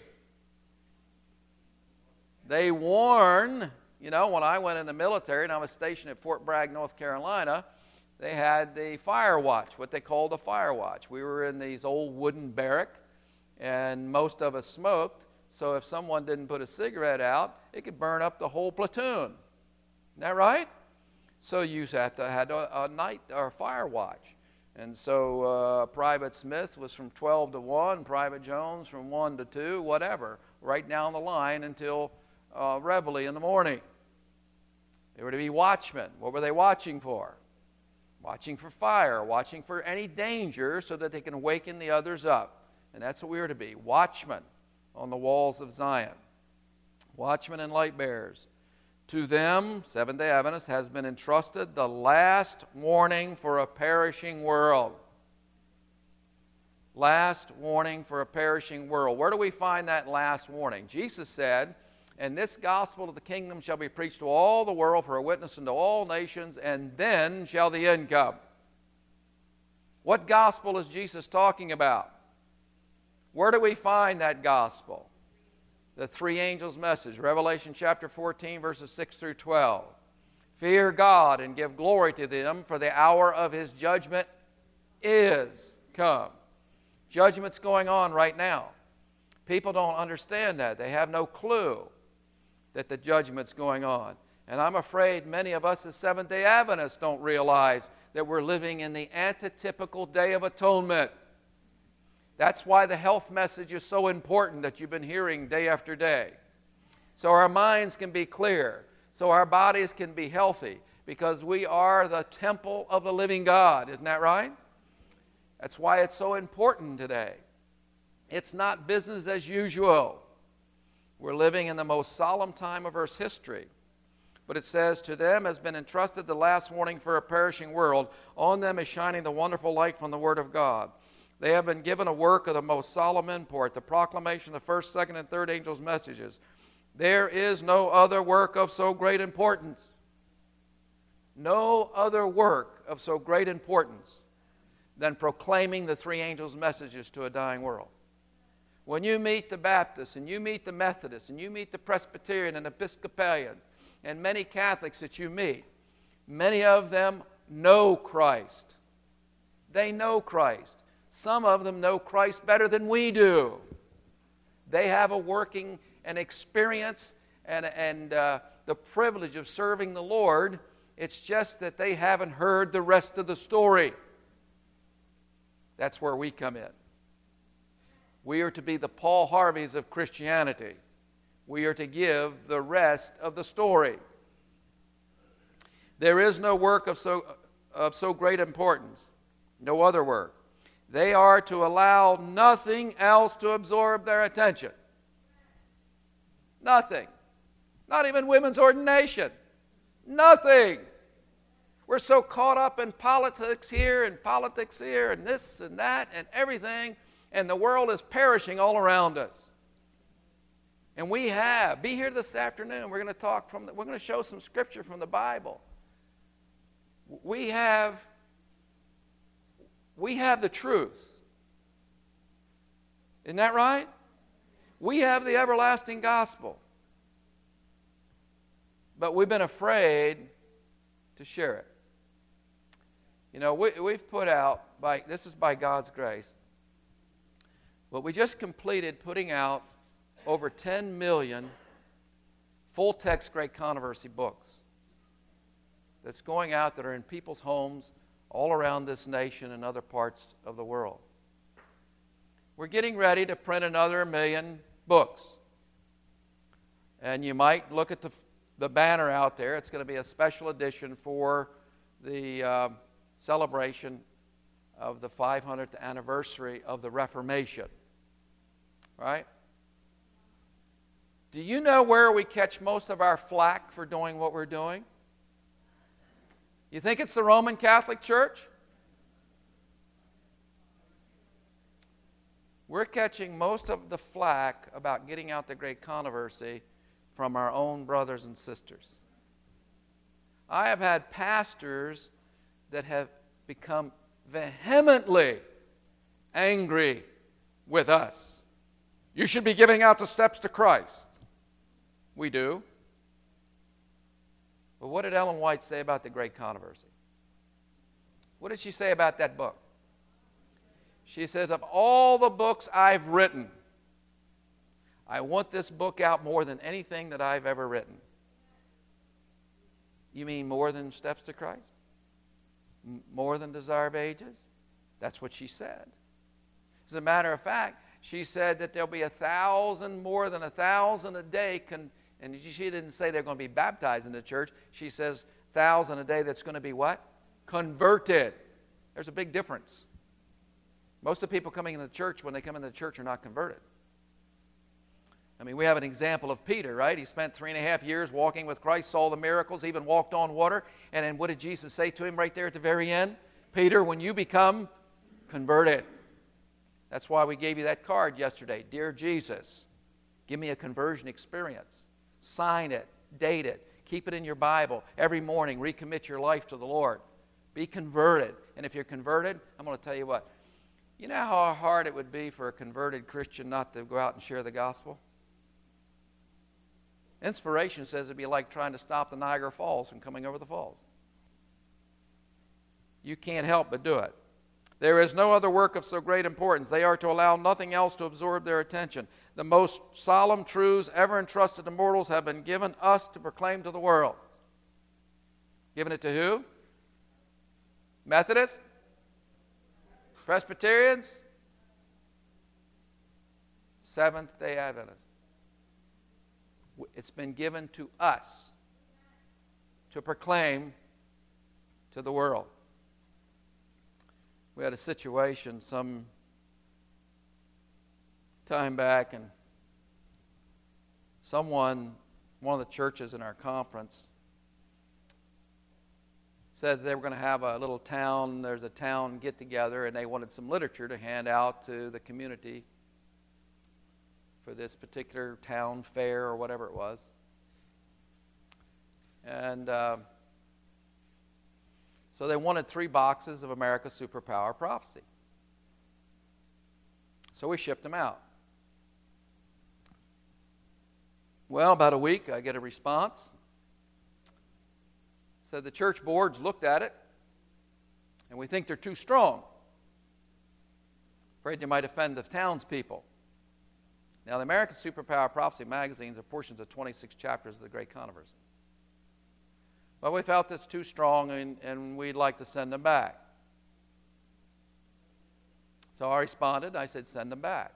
They warn. You know, when I went in the military and I was stationed at Fort Bragg, North Carolina, they had the fire watch, what they called the fire watch. We were in these old wooden barrack, and most of us smoked, so if someone didn't put a cigarette out, it could burn up the whole platoon. Isn't that right? So you had to have a, a night or fire watch. And so uh, Private Smith was from twelve to one, Private Jones from one to two, whatever, right down the line until uh, Reveille in the morning. They were to be watchmen. What were they watching for? Watching for fire, watching for any danger so that they can awaken the others up. And that's what we were to be, watchmen on the walls of Zion. Watchmen and light bearers. To them, Seventh-day Adventists, has been entrusted the last warning for a perishing world. Last warning for a perishing world. Where do we find that last warning? Jesus said, and this gospel of the kingdom shall be preached to all the world for a witness unto all nations, and then shall the end come. What gospel is Jesus talking about? Where do we find that gospel? The three angels' message, Revelation chapter fourteen, verses six through twelve. Fear God and give glory to them, for the hour of his judgment is come. Judgment's going on right now. People don't understand that. They have no clue that the judgment's going on. And I'm afraid many of us as Seventh-day Adventists don't realize that we're living in the antitypical Day of Atonement. That's why the health message is so important that you've been hearing day after day. So our minds can be clear, so our bodies can be healthy, because we are the temple of the living God. Isn't that right? That's why it's so important today. It's not business as usual. We're living in the most solemn time of Earth's history. But it says, to them has been entrusted the last warning for a perishing world. On them is shining the wonderful light from the Word of God. They have been given a work of the most solemn import, the proclamation of the first, second, and third angels' messages. There is no other work of so great importance. No other work of so great importance than proclaiming the three angels' messages to a dying world. When you meet the Baptists, and you meet the Methodists, and you meet the Presbyterian and Episcopalians, and many Catholics that you meet, many of them know Christ. They know Christ. Some of them know Christ better than we do. They have a working and experience and, and uh, the privilege of serving the Lord. It's just that they haven't heard the rest of the story. That's where we come in. We are to be the Paul Harveys of Christianity. We are to give the rest of the story. There is no work of so, of so great importance, no other work. They are to allow nothing else to absorb their attention. Nothing. Not even women's ordination. Nothing. We're so caught up in politics here and politics here and this and that and everything, and the world is perishing all around us. And we have, be here this afternoon, we're going to talk from, the, we're going to show some scripture from the Bible. We have, we have the truth. Isn't that right? We have the everlasting gospel. But we've been afraid to share it. You know, we, we've put out, by this is by God's grace, but we just completed putting out over ten million full-text Great Controversy books that's going out that are in people's homes all around this nation and other parts of the world. We're getting ready to print another million books. And you might look at the, the banner out there. It's going to be a special edition for the uh, celebration of the five hundredth anniversary of the Reformation. Right? Do you know where we catch most of our flack for doing what we're doing? You think it's the Roman Catholic Church? We're catching most of the flack about getting out the Great Controversy from our own brothers and sisters. I have had pastors that have become vehemently angry with us. You should be giving out the steps to Christ. We do. But what did Ellen White say about the Great Controversy? What did she say about that book? She says, of all the books I've written, I want this book out more than anything that I've ever written. You mean more than Steps to Christ? M- more than Desire of Ages? That's what she said. As a matter of fact, she said that there'll be a thousand, more than a thousand a day, con- and she didn't say they're going to be baptized in the church. She says thousand a day that's going to be what? Converted. There's a big difference. Most of the people coming into the church, when they come into the church, are not converted. I mean, we have an example of Peter, right? He spent three and a half years walking with Christ, saw the miracles, even walked on water. And then what did Jesus say to him right there at the very end? Peter, when you become converted. That's why we gave you that card yesterday. Dear Jesus, give me a conversion experience. Sign it, date it, keep it in your Bible. Every morning, recommit your life to the Lord. Be converted. And if you're converted, I'm going to tell you what. You know how hard it would be for a converted Christian not to go out and share the gospel? Inspiration says it'd be like trying to stop the Niagara Falls from coming over the falls. You can't help but do it. There is no other work of so great importance. They are to allow nothing else to absorb their attention. The most solemn truths ever entrusted to mortals have been given us to proclaim to the world. Given it to who? Methodists? Presbyterians? Seventh-day Adventists. It's been given to us to proclaim to the world. We had a situation some time back, and someone, one of the churches in our conference, said they were going to have a little town, there's a town get-together, and they wanted some literature to hand out to the community for this particular town fair or whatever it was. And uh, so they wanted three boxes of America's Superpower Prophecy. So we shipped them out. Well, about a week, I get a response. Said the church boards looked at it, and we think they're too strong. Afraid they might offend the townspeople. Now, the American Superpower Prophecy magazines are portions of twenty-six chapters of the Great Controversy. But we felt it's too strong, and, and we'd like to send them back. So I responded, I said, send them back.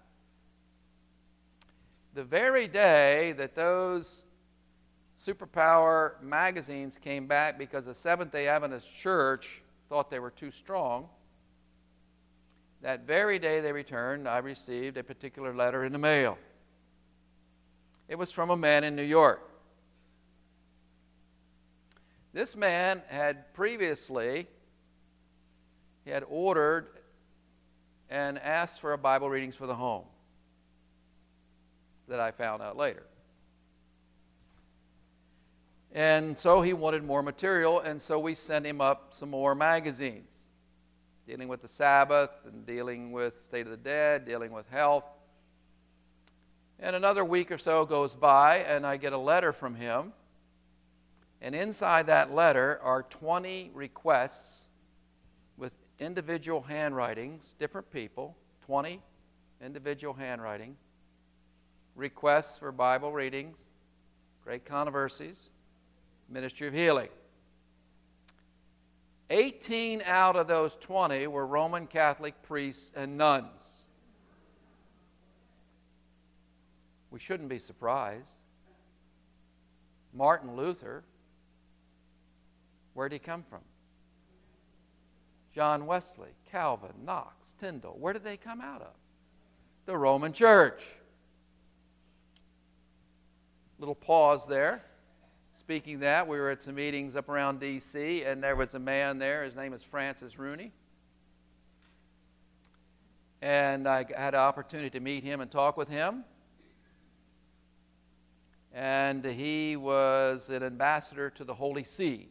The very day that those Superpower magazines came back because the Seventh-day Adventist Church thought they were too strong, that very day they returned, I received a particular letter in the mail. It was from a man in New York. This man had previously, he had ordered and asked for a Bible readings for the home that I found out later. And so he wanted more material, and so we sent him up some more magazines dealing with the Sabbath and dealing with State of the Dead, dealing with health. And another week or so goes by, and I get a letter from him. And inside that letter are twenty requests with individual handwritings, different people, twenty individual handwriting, requests for Bible readings, Great Controversies, Ministry of Healing. eighteen out of those twenty were Roman Catholic priests and nuns. We shouldn't be surprised. Martin Luther, where did he come from? John Wesley, Calvin, Knox, Tyndale. Where did they come out of? The Roman Church. Little pause there. Speaking of that, we were at some meetings up around D C, and there was a man there. His name is Francis Rooney. And I had an opportunity to meet him and talk with him. And he was an ambassador to the Holy See.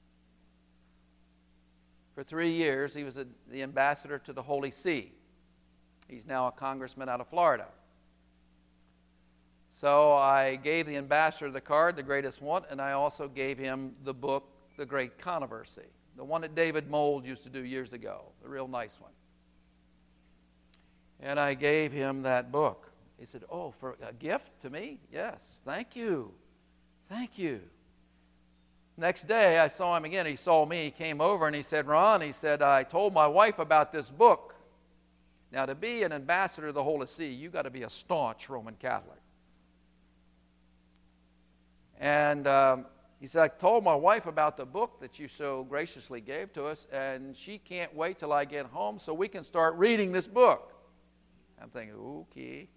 For three years, he was a, the ambassador to the Holy See. He's now a congressman out of Florida. So I gave the ambassador the card, The Greatest Want, and I also gave him the book, The Great Controversy, the one that David Mould used to do years ago, the real nice one. And I gave him that book. He said, oh, for a gift to me? Yes, thank you. Thank you. Next day, I saw him again. He saw me. He came over and he said, Ron, he said, I told my wife about this book. Now, to be an ambassador to the Holy See, you've got to be a staunch Roman Catholic. And um, he said, I told my wife about the book that you so graciously gave to us, and she can't wait till I get home so we can start reading this book. I'm thinking, okay.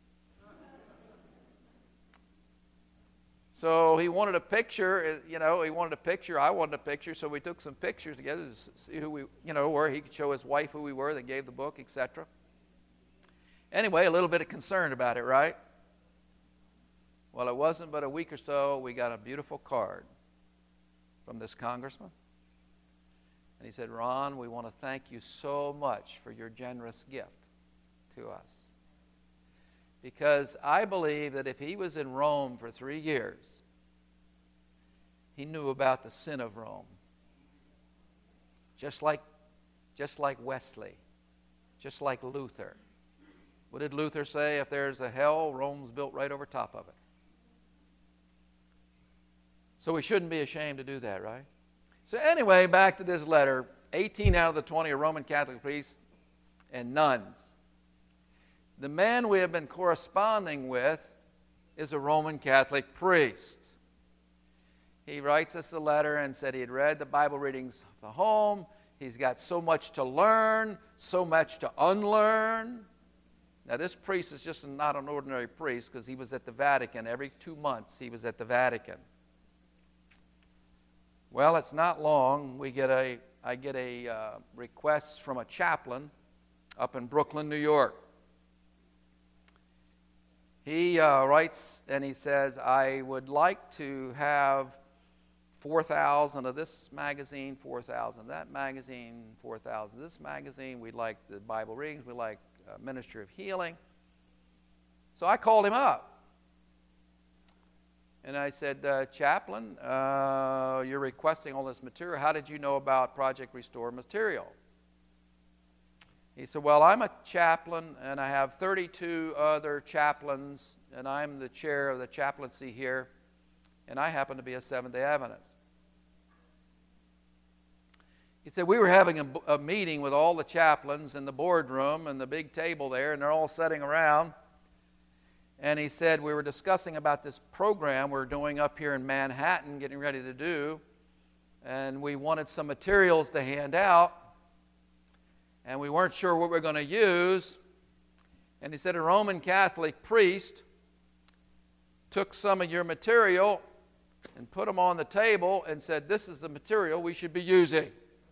So he wanted a picture, you know, he wanted a picture, I wanted a picture, so we took some pictures together to see who we, you know, where he could show his wife who we were that gave the book, et cetera. Anyway, a little bit of concern about it, right? Well, it wasn't but a week or so, we got a beautiful card from this congressman. And he said, Ron, we want to thank you so much for your generous gift to us. Because I believe that if he was in Rome for three years, he knew about the sin of Rome. Just like, just like Wesley, just like Luther. What did Luther say? If there's a hell, Rome's built right over top of it. So we shouldn't be ashamed to do that, right? So anyway, back to this letter. eighteen out of the twenty are Roman Catholic priests and nuns. The man we have been corresponding with is a Roman Catholic priest. He writes us a letter and said he had read the Bible readings of the home. He's got so much to learn, so much to unlearn. Now, this priest is just not an ordinary priest because he was at the Vatican. Every two months he was at the Vatican. Well, it's not long. We get a, I get a uh, request from a chaplain up in Brooklyn, New York. He uh, writes and he says, I would like to have four thousand of this magazine, four thousand that magazine, four thousand this magazine. We'd like the Bible readings. We'd like uh, Ministry of Healing. So I called him up. And I said, uh, Chaplain, uh, you're requesting all this material. How did you know about Project Restore material? He said, well, I'm a chaplain, and I have thirty-two other chaplains, and I'm the chair of the chaplaincy here, and I happen to be a Seventh-day Adventist. He said, we were having a, a meeting with all the chaplains in the boardroom and the big table there, and they're all sitting around. And he said, we were discussing about this program we're doing up here in Manhattan, getting ready to do. And we wanted some materials to hand out. And we weren't sure what we were going to use. And he said, a Roman Catholic priest took some of your material and put them on the table and said, this is the material we should be using.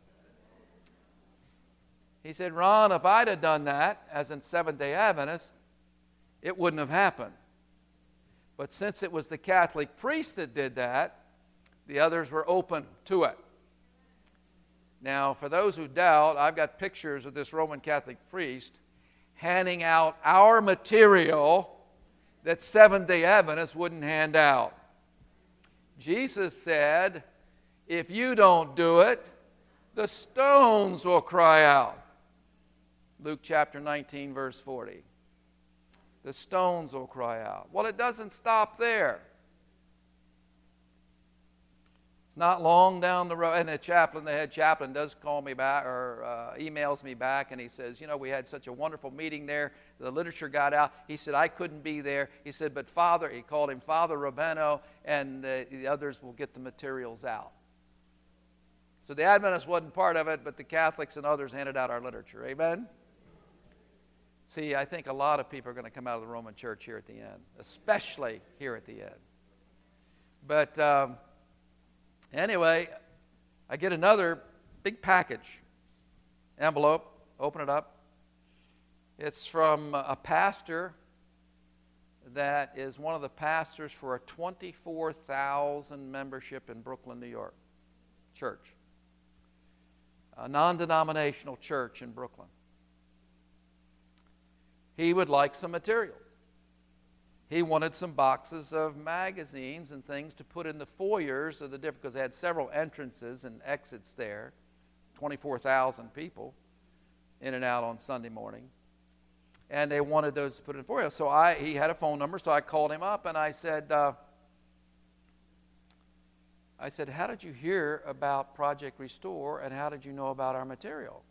He said, Ron, if I'd have done that as a Seventh-day Adventist, it wouldn't have happened. But since it was the Catholic priest that did that, the others were open to it. Now, for those who doubt, I've got pictures of this Roman Catholic priest handing out our material that Seventh-day Adventists wouldn't hand out. Jesus said, if you don't do it, the stones will cry out. Luke chapter nineteen, verse forty. The stones will cry out. Well, it doesn't stop there. It's not long down the road. And the chaplain, the head chaplain, does call me back or uh, emails me back, and he says, you know, we had such a wonderful meeting there. The literature got out. He said, I couldn't be there. He said, but Father, he called him Father Rubeno, and the, the others will get the materials out. So the Adventists wasn't part of it, but the Catholics and others handed out our literature. Amen? See, I think a lot of people are going to come out of the Roman Church here at the end, especially here at the end. But um, anyway, I get another big package, envelope, open it up. It's from a pastor that is one of the pastors for a twenty-four thousand membership in Brooklyn, New York, church. A non-denominational church in Brooklyn. He would like some materials. He wanted some boxes of magazines and things to put in the foyers of the different, because they had several entrances and exits there, twenty-four thousand people in and out on Sunday morning. And they wanted those to put in the foyer. So I, he had a phone number, so I called him up and I said, uh, I said, how did you hear about Project Restore and how did you know about our material?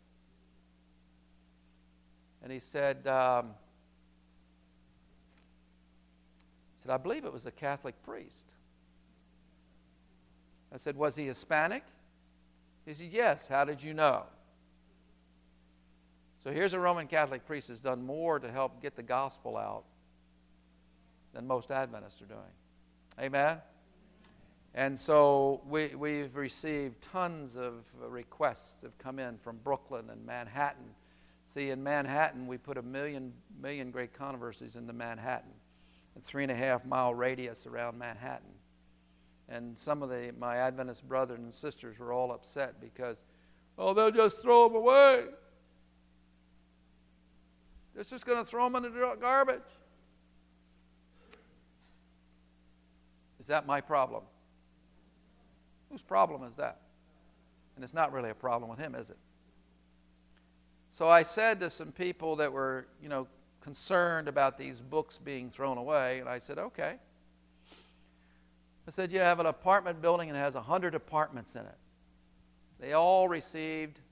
And he said, um, he said, I believe it was a Catholic priest. I said, was he Hispanic? He said, yes. How did you know? So here's a Roman Catholic priest who's done more to help get the gospel out than most Adventists are doing. Amen? And so we, we've received tons of requests that have come in from Brooklyn and Manhattan. See, in Manhattan, we put a million, million great controversies into Manhattan, a three and a half mile radius around Manhattan. And some of the, my Adventist brothers and sisters were all upset because, oh, they'll just throw them away. They're just going to throw them in the garbage. Is that my problem? Whose problem is that? And it's not really a problem with him, is it? So I said to some people that were, you know, concerned about these books being thrown away, and I said, okay. I said, you have an apartment building and it has one hundred apartments in it. They all received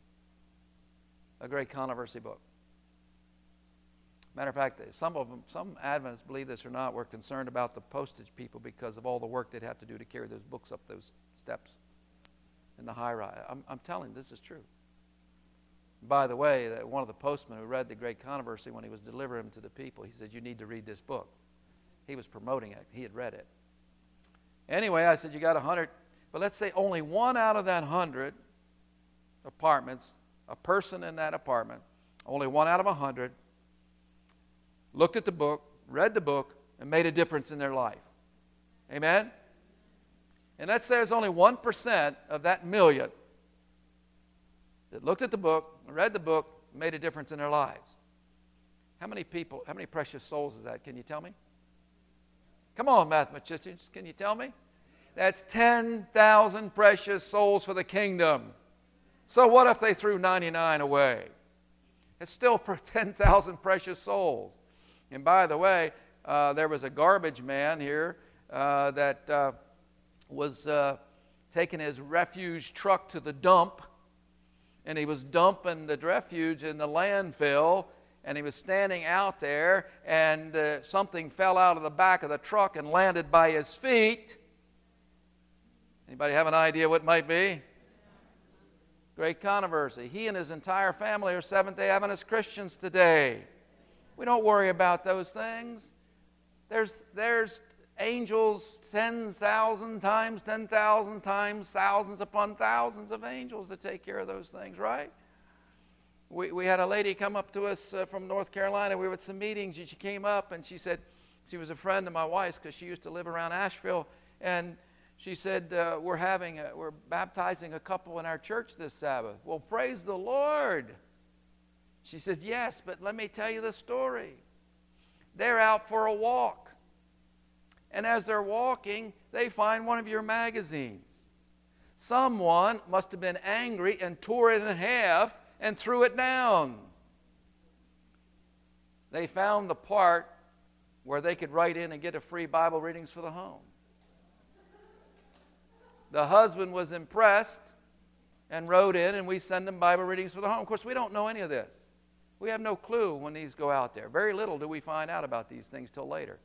a Great Controversy book. Matter of fact, some of them, some Adventists, believe this or not, were concerned about the postage people because of all the work they'd have to do to carry those books up those steps in the high rise. I'm, I'm telling you, this is true. By the way, that one of the postmen who read the Great Controversy, when he was delivering them to the people, he said, you need to read this book. He was promoting it. He had read it. Anyway, I said, you got a hundred, but let's say only one out of that hundred apartments, a person in that apartment, only one out of a hundred, looked at the book, read the book, and made a difference in their life. Amen? And let's say there's only one percent of that million that looked at the book, read the book, made a difference in their lives. How many people, how many precious souls is that? Can you tell me? Come on, mathematicians, can you tell me? That's ten thousand precious souls for the kingdom. So what if they threw ninety-nine away? It's still ten thousand precious souls. And by the way, uh, there was a garbage man here uh, that uh, was uh, taking his refuse truck to the dump, and he was dumping the refuge in the landfill, and he was standing out there, and uh, something fell out of the back of the truck and landed by his feet. Anybody have an idea what it might be? Great controversy. He and his entire family are Seventh-day Adventist Christians today. We don't worry about those things. There's, there's angels ten thousand times, ten thousand times, thousands upon thousands of angels to take care of those things, right? We, we had a lady come up to us uh, from North Carolina. We were at some meetings, and she came up, and she said, she was a friend of my wife's because she used to live around Asheville, and she said, uh, we're having, a, we're baptizing a couple in our church this Sabbath. Well, praise the Lord. She said, yes, but let me tell you the story. They're out for a walk. And as they're walking, they find one of your magazines. Someone must have been angry and tore it in half and threw it down. They found the part where they could write in and get a free Bible readings for the home. The husband was impressed and wrote in, and we send them Bible readings for the home. Of course, we don't know any of this. We have no clue when these go out there. Very little do we find out about these things till later.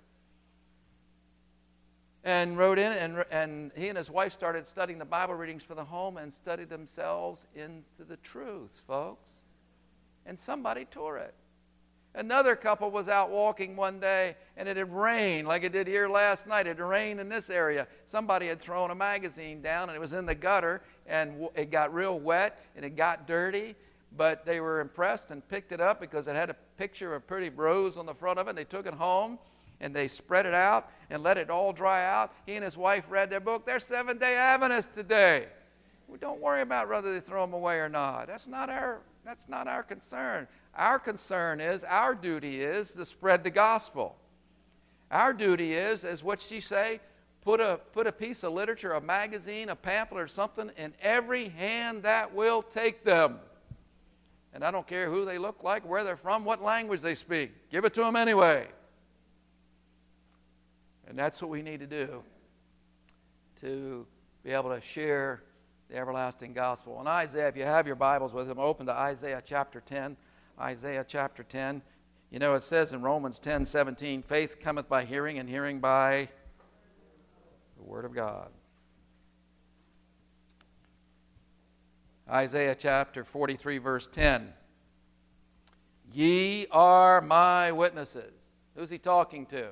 And wrote in, and, and he and his wife started studying the Bible readings for the home and studied themselves into the truth, folks. And somebody tore it. Another couple was out walking one day, and it had rained like it did here last night. It had rained in this area. Somebody had thrown a magazine down, and it was in the gutter, and it got real wet, and it got dirty. But they were impressed and picked it up because it had a picture of a pretty rose on the front of it, and they took it home, and they spread it out and let it all dry out. He and his wife read their book. They're Seventh-day Adventists today. We don't worry about whether they throw them away or not. That's not our, that's not our concern. Our concern is, our duty is to spread the gospel. Our duty is, as what she say, put a, put a piece of literature, a magazine, a pamphlet or something in every hand that will take them. And I don't care who they look like, where they're from, what language they speak. Give it to them anyway. And that's what we need to do to be able to share the everlasting gospel. And Isaiah, if you have your Bibles with them, open to Isaiah chapter ten. Isaiah chapter ten. You know, it says in Romans ten seventeen, faith cometh by hearing, and hearing by the word of God. Isaiah chapter forty-three, verse ten. Ye are my witnesses. Who's he talking to?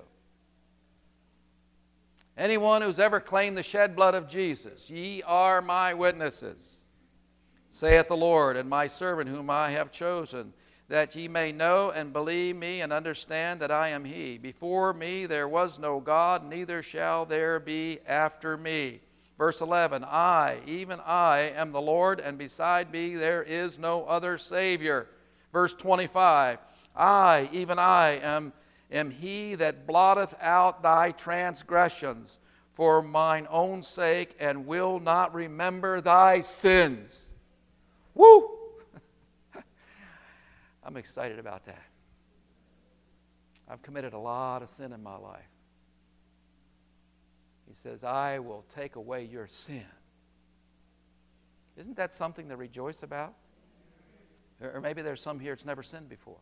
Anyone who's ever claimed the shed blood of Jesus. Ye are my witnesses, saith the Lord, and my servant whom I have chosen, that ye may know and believe me and understand that I am he. Before me there was no God, neither shall there be after me. Verse eleven, I, even I, am the Lord, and beside me there is no other Savior. Verse twenty-five, I, even I, am, am he that blotteth out thy transgressions for mine own sake, and will not remember thy sins. Woo! I'm excited about that. I've committed a lot of sin in my life. He says, I will take away your sin. Isn't that something to rejoice about? Or maybe there's some here that's never sinned before.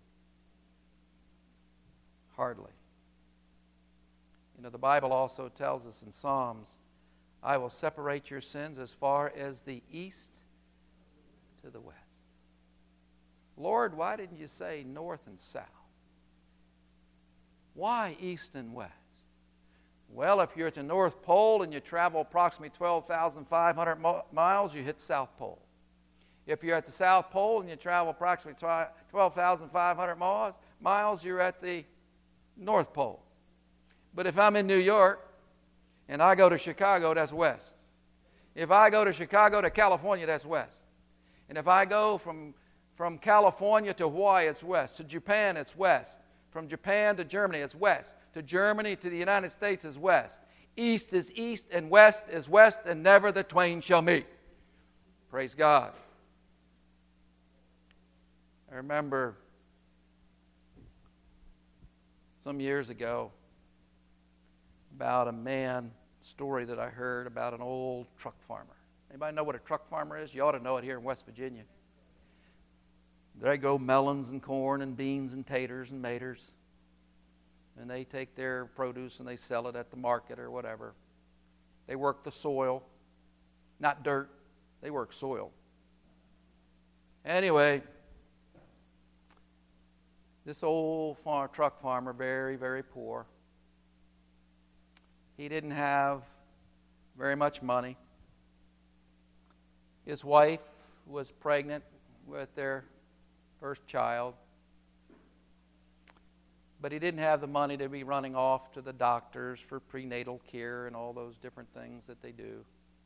Hardly. You know, the Bible also tells us in Psalms, I will separate your sins as far as the east to the west. Lord, why didn't you say north and south? Why east and west? Well, if you're at the North Pole and you travel approximately twelve thousand five hundred miles, you hit South Pole. If you're at the South Pole and you travel approximately twelve thousand five hundred miles, you're at the North Pole. But if I'm in New York and I go to Chicago, that's west. If I go to Chicago to California, that's west. And if I go from From California to Hawaii, it's west. To Japan, it's west. From Japan to Germany, it's west. To Germany to the United States is west. East is east, and west is west, and never the twain shall meet. Praise God. I remember some years ago about a man, story that I heard about an old truck farmer. Anybody know what a truck farmer is? You ought to know it here in West Virginia. They grow melons and corn and beans and taters and maters. And they take their produce and they sell it at the market or whatever. They work the soil. Not dirt. They work soil. Anyway, this old farm, truck farmer, very, very poor. He didn't have very much money. His wife was pregnant with their first child. But he didn't have the money to be running off to the doctors for prenatal care and all those different things that they do.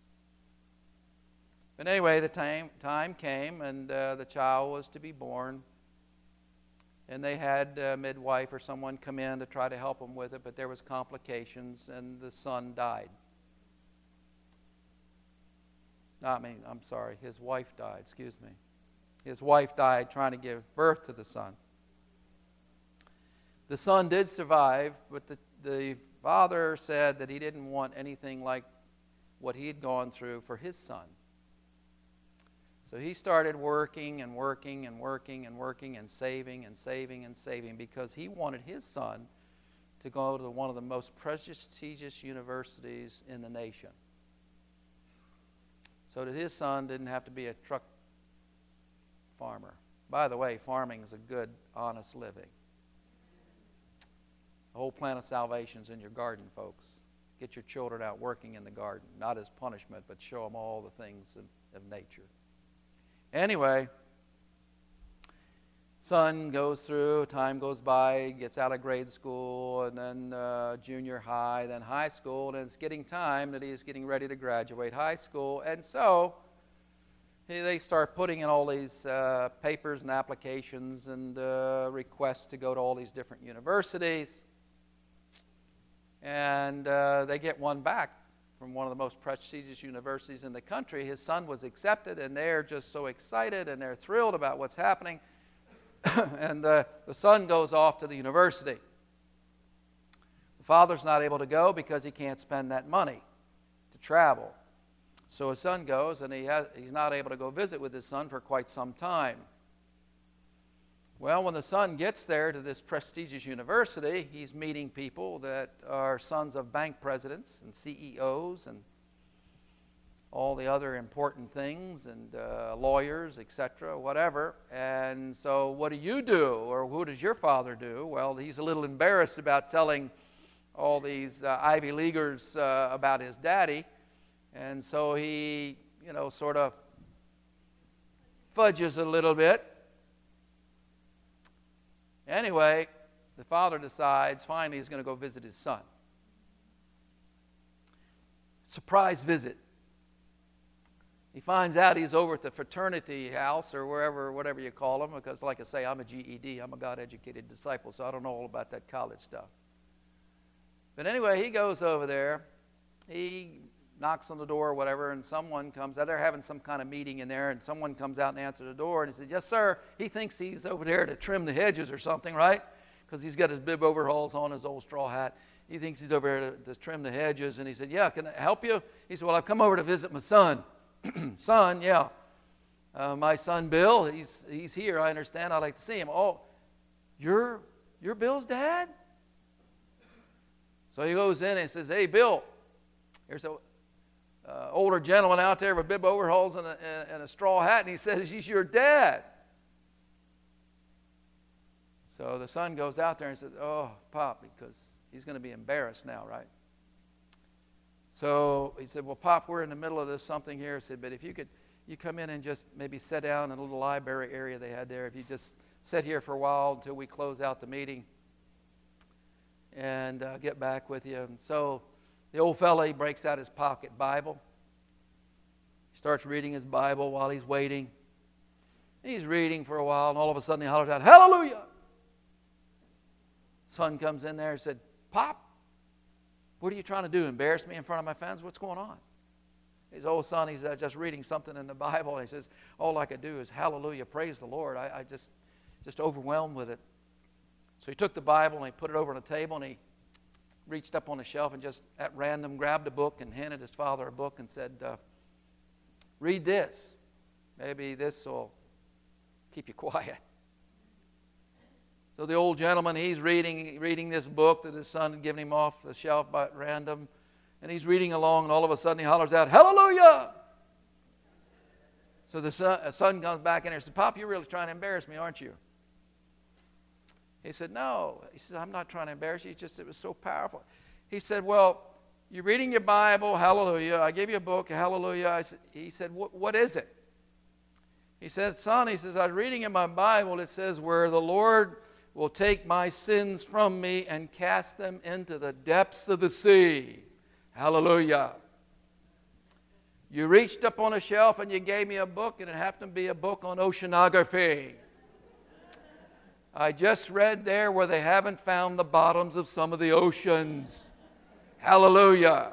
But anyway, the time, time came and uh, the child was to be born. And they had a midwife or someone come in to try to help them with it, but there was complications and the son died. Not me, I'm sorry, his wife died, excuse me. His wife died trying to give birth to the son. The son did survive, but the, the father said that he didn't want anything like what he had gone through for his son. So he started working and working and working and working and saving and saving and saving because he wanted his son to go to one of the most prestigious universities in the nation. So that his son didn't have to be a truck farmer. By the way, farming is a good, honest living. The whole plan of salvation is in your garden, folks. Get your children out working in the garden, not as punishment, but show them all the things of, of nature. Anyway, son goes through, time goes by, gets out of grade school, and then uh, junior high, then high school, and it's getting time that he's getting ready to graduate high school. And so he, they start putting in all these uh, papers and applications and uh, requests to go to all these different universities. And uh, they get one back from one of the most prestigious universities in the country. His son was accepted, and they're just so excited, and they're thrilled about what's happening. And uh, the son goes off to the university. The father's not able to go because he can't spend that money to travel. So his son goes, and he has, he's not able to go visit with his son for quite some time. Well, when the son gets there to this prestigious university, he's meeting people that are sons of bank presidents and C E Os and all the other important things, and uh, lawyers, et cetera, whatever. And so what do you do, or who does your father do? Well, he's a little embarrassed about telling all these uh, Ivy Leaguers uh, about his daddy. And so he, you know, sort of fudges a little bit. Anyway, the father decides finally he's going to go visit his son. Surprise visit. He finds out he's over at the fraternity house or wherever, whatever you call them, because like I say, I'm a G E D, I'm a God-educated disciple, so I don't know all about that college stuff. But anyway, he goes over there. He knocks on the door or whatever, and someone comes out. They're having some kind of meeting in there, and someone comes out and answers the door, and he said, yes, sir. He thinks he's over there to trim the hedges or something, right? Because he's got his bib overalls on, his old straw hat. He thinks he's over there to, to trim the hedges, and he said, yeah, can I help you? He said, well, I've come over to visit my son. Son, yeah. Uh, my son, Bill, he's, he's here, I understand. I'd like to see him. Oh, you're, you're Bill's dad? So he goes in and says, hey, Bill, here's a Uh, older gentleman out there with bib overalls and a, and a straw hat, and he says, he's your dad. So the son goes out there and says, oh, Pop, because he's going to be embarrassed now, right? So he said, well, Pop, we're in the middle of this something here. He said, but if you could, you come in and just maybe sit down in a little library area they had there. If you just sit here for a while until we close out the meeting and uh, get back with you. And so the old fella, he breaks out his pocket Bible. He starts reading his Bible while he's waiting. He's reading for a while, and all of a sudden he hollers out, hallelujah! Son comes in there and said, Pop, what are you trying to do, embarrass me in front of my friends? What's going on? His old son, he's uh, just reading something in the Bible, and he says, all I could do is hallelujah, praise the Lord. I, I just, just overwhelmed with it. So he took the Bible and he put it over on the table, and he reached up on the shelf and just at random grabbed a book and handed his father a book and said, uh, read this. Maybe this will Keep you quiet. So the old gentleman, he's reading, reading this book that his son had given him off the shelf by random. And he's reading along, and all of a sudden he hollers out, "Hallelujah!" So the son, son comes back in there and says, "Pop, you're really trying to embarrass me, aren't you?" He said, "No." He said, "I'm not trying to embarrass you. It's just it was so powerful." He said, "Well, you're reading your Bible, hallelujah. I gave you a book, hallelujah." I said, he said, what, what is it? He said, "Son," he says, "I was reading in my Bible, it says, where the Lord will take my sins from me and cast them into the depths of the sea." Hallelujah. You reached up on a shelf and you gave me a book, and it happened to be a book on oceanography. I just read there where they haven't found the bottoms of some of the oceans. Hallelujah.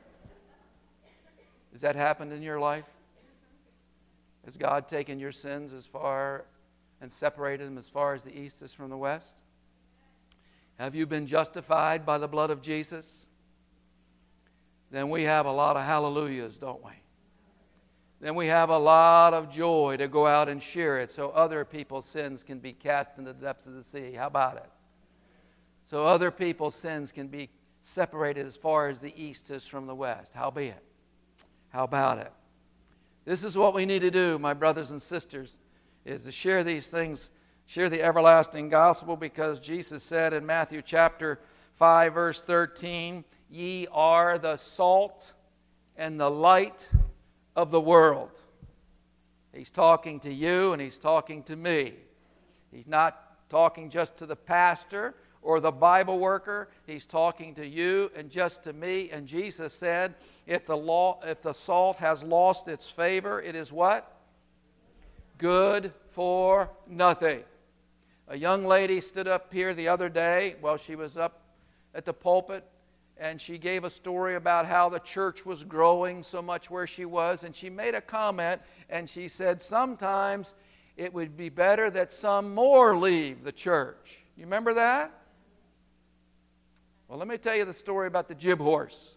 Has that happened in your life? Has God taken your sins as far and separated them as far as the east is from the west? Have you been justified by the blood of Jesus? Then we have a lot of hallelujahs, don't we? Then we have a lot of joy to go out and share it so other people's sins can be cast into the depths of the sea. How about it? So other people's sins can be separated as far as the east is from the west. Howbeit? How about it? This is what we need to do, my brothers and sisters, is to share these things, share the everlasting gospel, because Jesus said in Matthew chapter five, verse thirteen, "Ye are the salt and the light of the world." He's talking to you and he's talking to me. He's not talking just to the pastor or the Bible worker. He's talking to you and just to me. And Jesus said, if the law, if the salt has lost its favor, it is what? Good for nothing. A young lady stood up here the other day while she was up at the pulpit, and she gave a story about how the church was growing so much where she was, and she made a comment, and she said, sometimes it would be better that some more leave the church. You remember that? Well, let me tell you the story about the jib horse.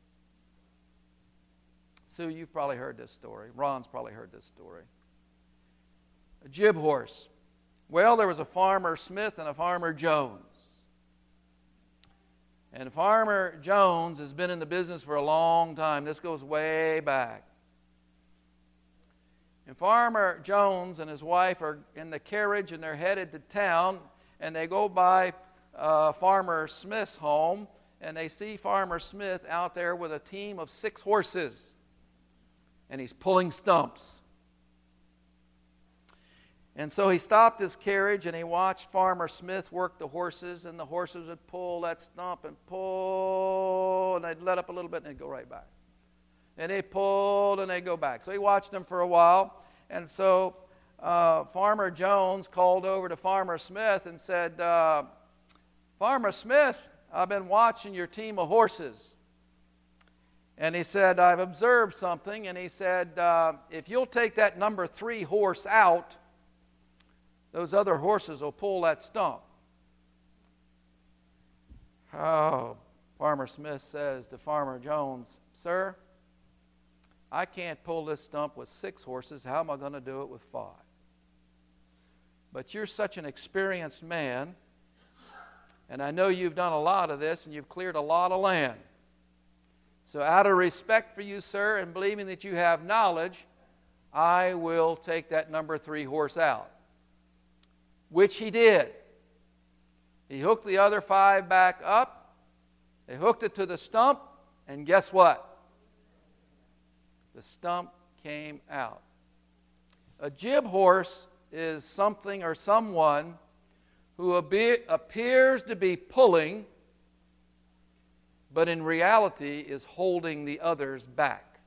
Sue, you've probably heard this story. Ron's probably heard this story. A jib horse. Well, there was a Farmer Smith and a Farmer Jones. And Farmer Jones has been in the business for a long time. This goes way back. And Farmer Jones and his wife are in the carriage, and they're headed to town, and they go by uh, Farmer Smith's home, and they see Farmer Smith out there with a team of six horses, and he's pulling stumps. And so he stopped his carriage and he watched Farmer Smith work the horses, and the horses would pull that stump and pull, and they'd let up a little bit and they'd go right back. And they pulled and they'd go back. So he watched them for a while, and so uh, Farmer Jones called over to Farmer Smith and said, uh, Farmer Smith, I've been watching your team of horses. And he said, I've observed something. And he said, uh, if you'll take that number three horse out, those other horses will pull that stump. Oh, Farmer Smith says to Farmer Jones, sir, I can't pull this stump with six horses. How am I going to do it with five? But you're such an experienced man, and I know you've done a lot of this, and you've cleared a lot of land. So out of respect for you, sir, and believing that you have knowledge, I will take that number three horse out. Which he did. He hooked the other five back up. They hooked it to the stump, and guess what? The stump came out. A jib horse is something or someone who appears to be pulling, but in reality is holding the others back.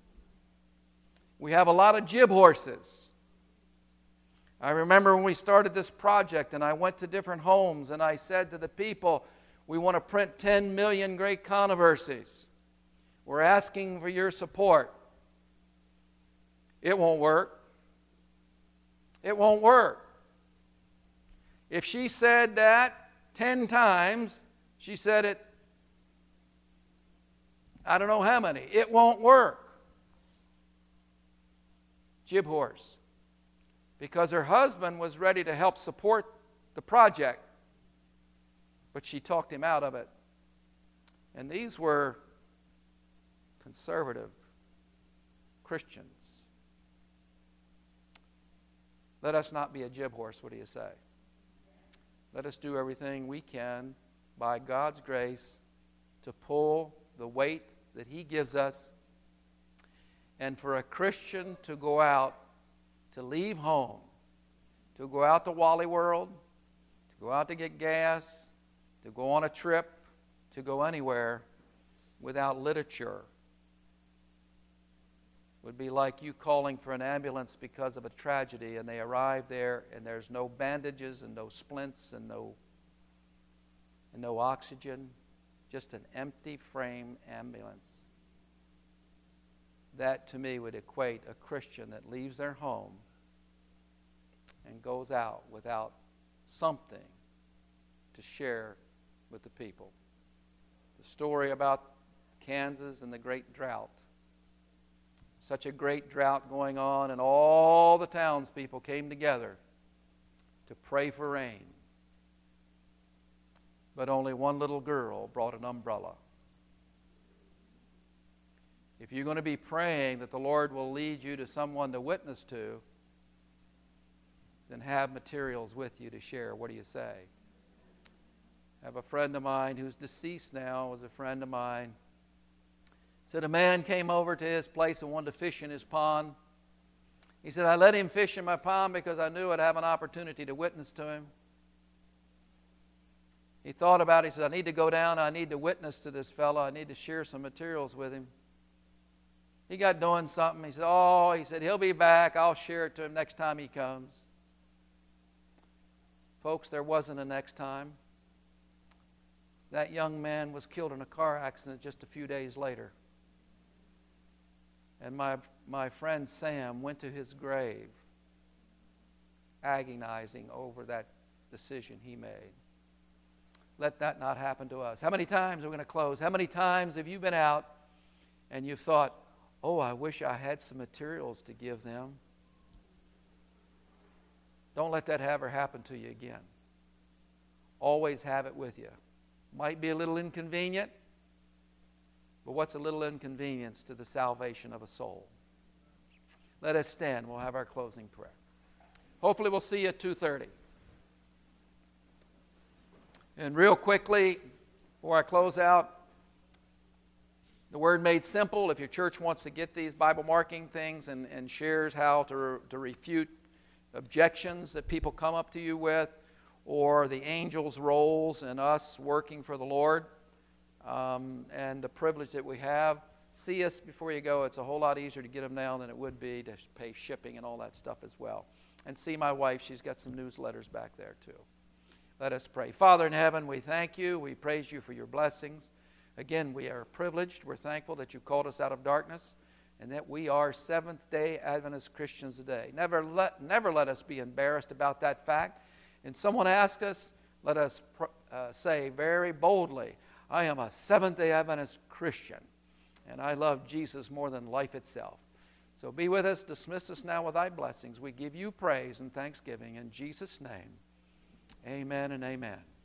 We have a lot of jib horses. I remember when we started this project and I went to different homes and I said to the people, we want to print ten million great controversies. We're asking for your support. It won't work. It won't work. If she said that ten times, she said it, I don't know how many. It won't work. Jib horse. because her husband was ready to help support the project, but she talked him out of it. And these were conservative Christians. Let us not be a jib horse, what do you say? Let us do everything we can by God's grace to pull the weight that He gives us. And for a Christian to go out, to leave home, to go out to Wally World, to go out to get gas, to go on a trip, to go anywhere without literature would be like you calling for an ambulance because of a tragedy, and they arrive there and there's no bandages and no splints and no, and no oxygen, just an empty frame ambulance. That to me would equate a Christian that leaves their home and goes out without something to share with the people. The story about Kansas and the great drought. Such a great drought going on, and all the townspeople came together to pray for rain. But only one little girl brought an umbrella. If you're going to be praying that the Lord will lead you to someone to witness to, then have materials with you to share. What do you say? I have a friend of mine who's deceased now, was a friend of mine. Said a man came over to his place and wanted to fish in his pond. He said, I let him fish in my pond because I knew I'd have an opportunity to witness to him. He thought about it. He said, I need to go down. I need to witness to this fellow. I need to share some materials with him. He got doing something. He said, oh, he said, he'll be back. I'll share it to him next time he comes. Folks, there wasn't a next time. That young man was killed in a car accident just a few days later. And my, my friend Sam went to his grave agonizing over that decision he made. Let that not happen to us. How many times, we're going to close, how many times have you been out and you've thought, oh, I wish I had some materials to give them? Don't let that ever happen to you again. Always have it with you. Might be a little inconvenient, but what's a little inconvenience to the salvation of a soul? Let us stand. We'll have our closing prayer. Hopefully we'll see you at two thirty. And real quickly, before I close out, the Word Made Simple. If your church wants to get these Bible marking things and, and shares how to, to refute objections that people come up to you with, or the angels' roles and us working for the Lord, um, and the privilege that we have, see us before you go. It's a whole lot easier to get them now than it would be to pay shipping and all that stuff as well. And see my wife. She's got some newsletters back there too. Let us pray. Father in heaven, we thank you. We praise you for your blessings. Again, we are privileged. We're thankful that you called us out of darkness and that we are Seventh-day Adventist Christians today. Never let, never let us be embarrassed about that fact. And someone asks us, let us uh, say very boldly, I am a Seventh-day Adventist Christian, and I love Jesus more than life itself. So be with us. Dismiss us now with thy blessings. We give you praise and thanksgiving in Jesus' name. Amen and amen.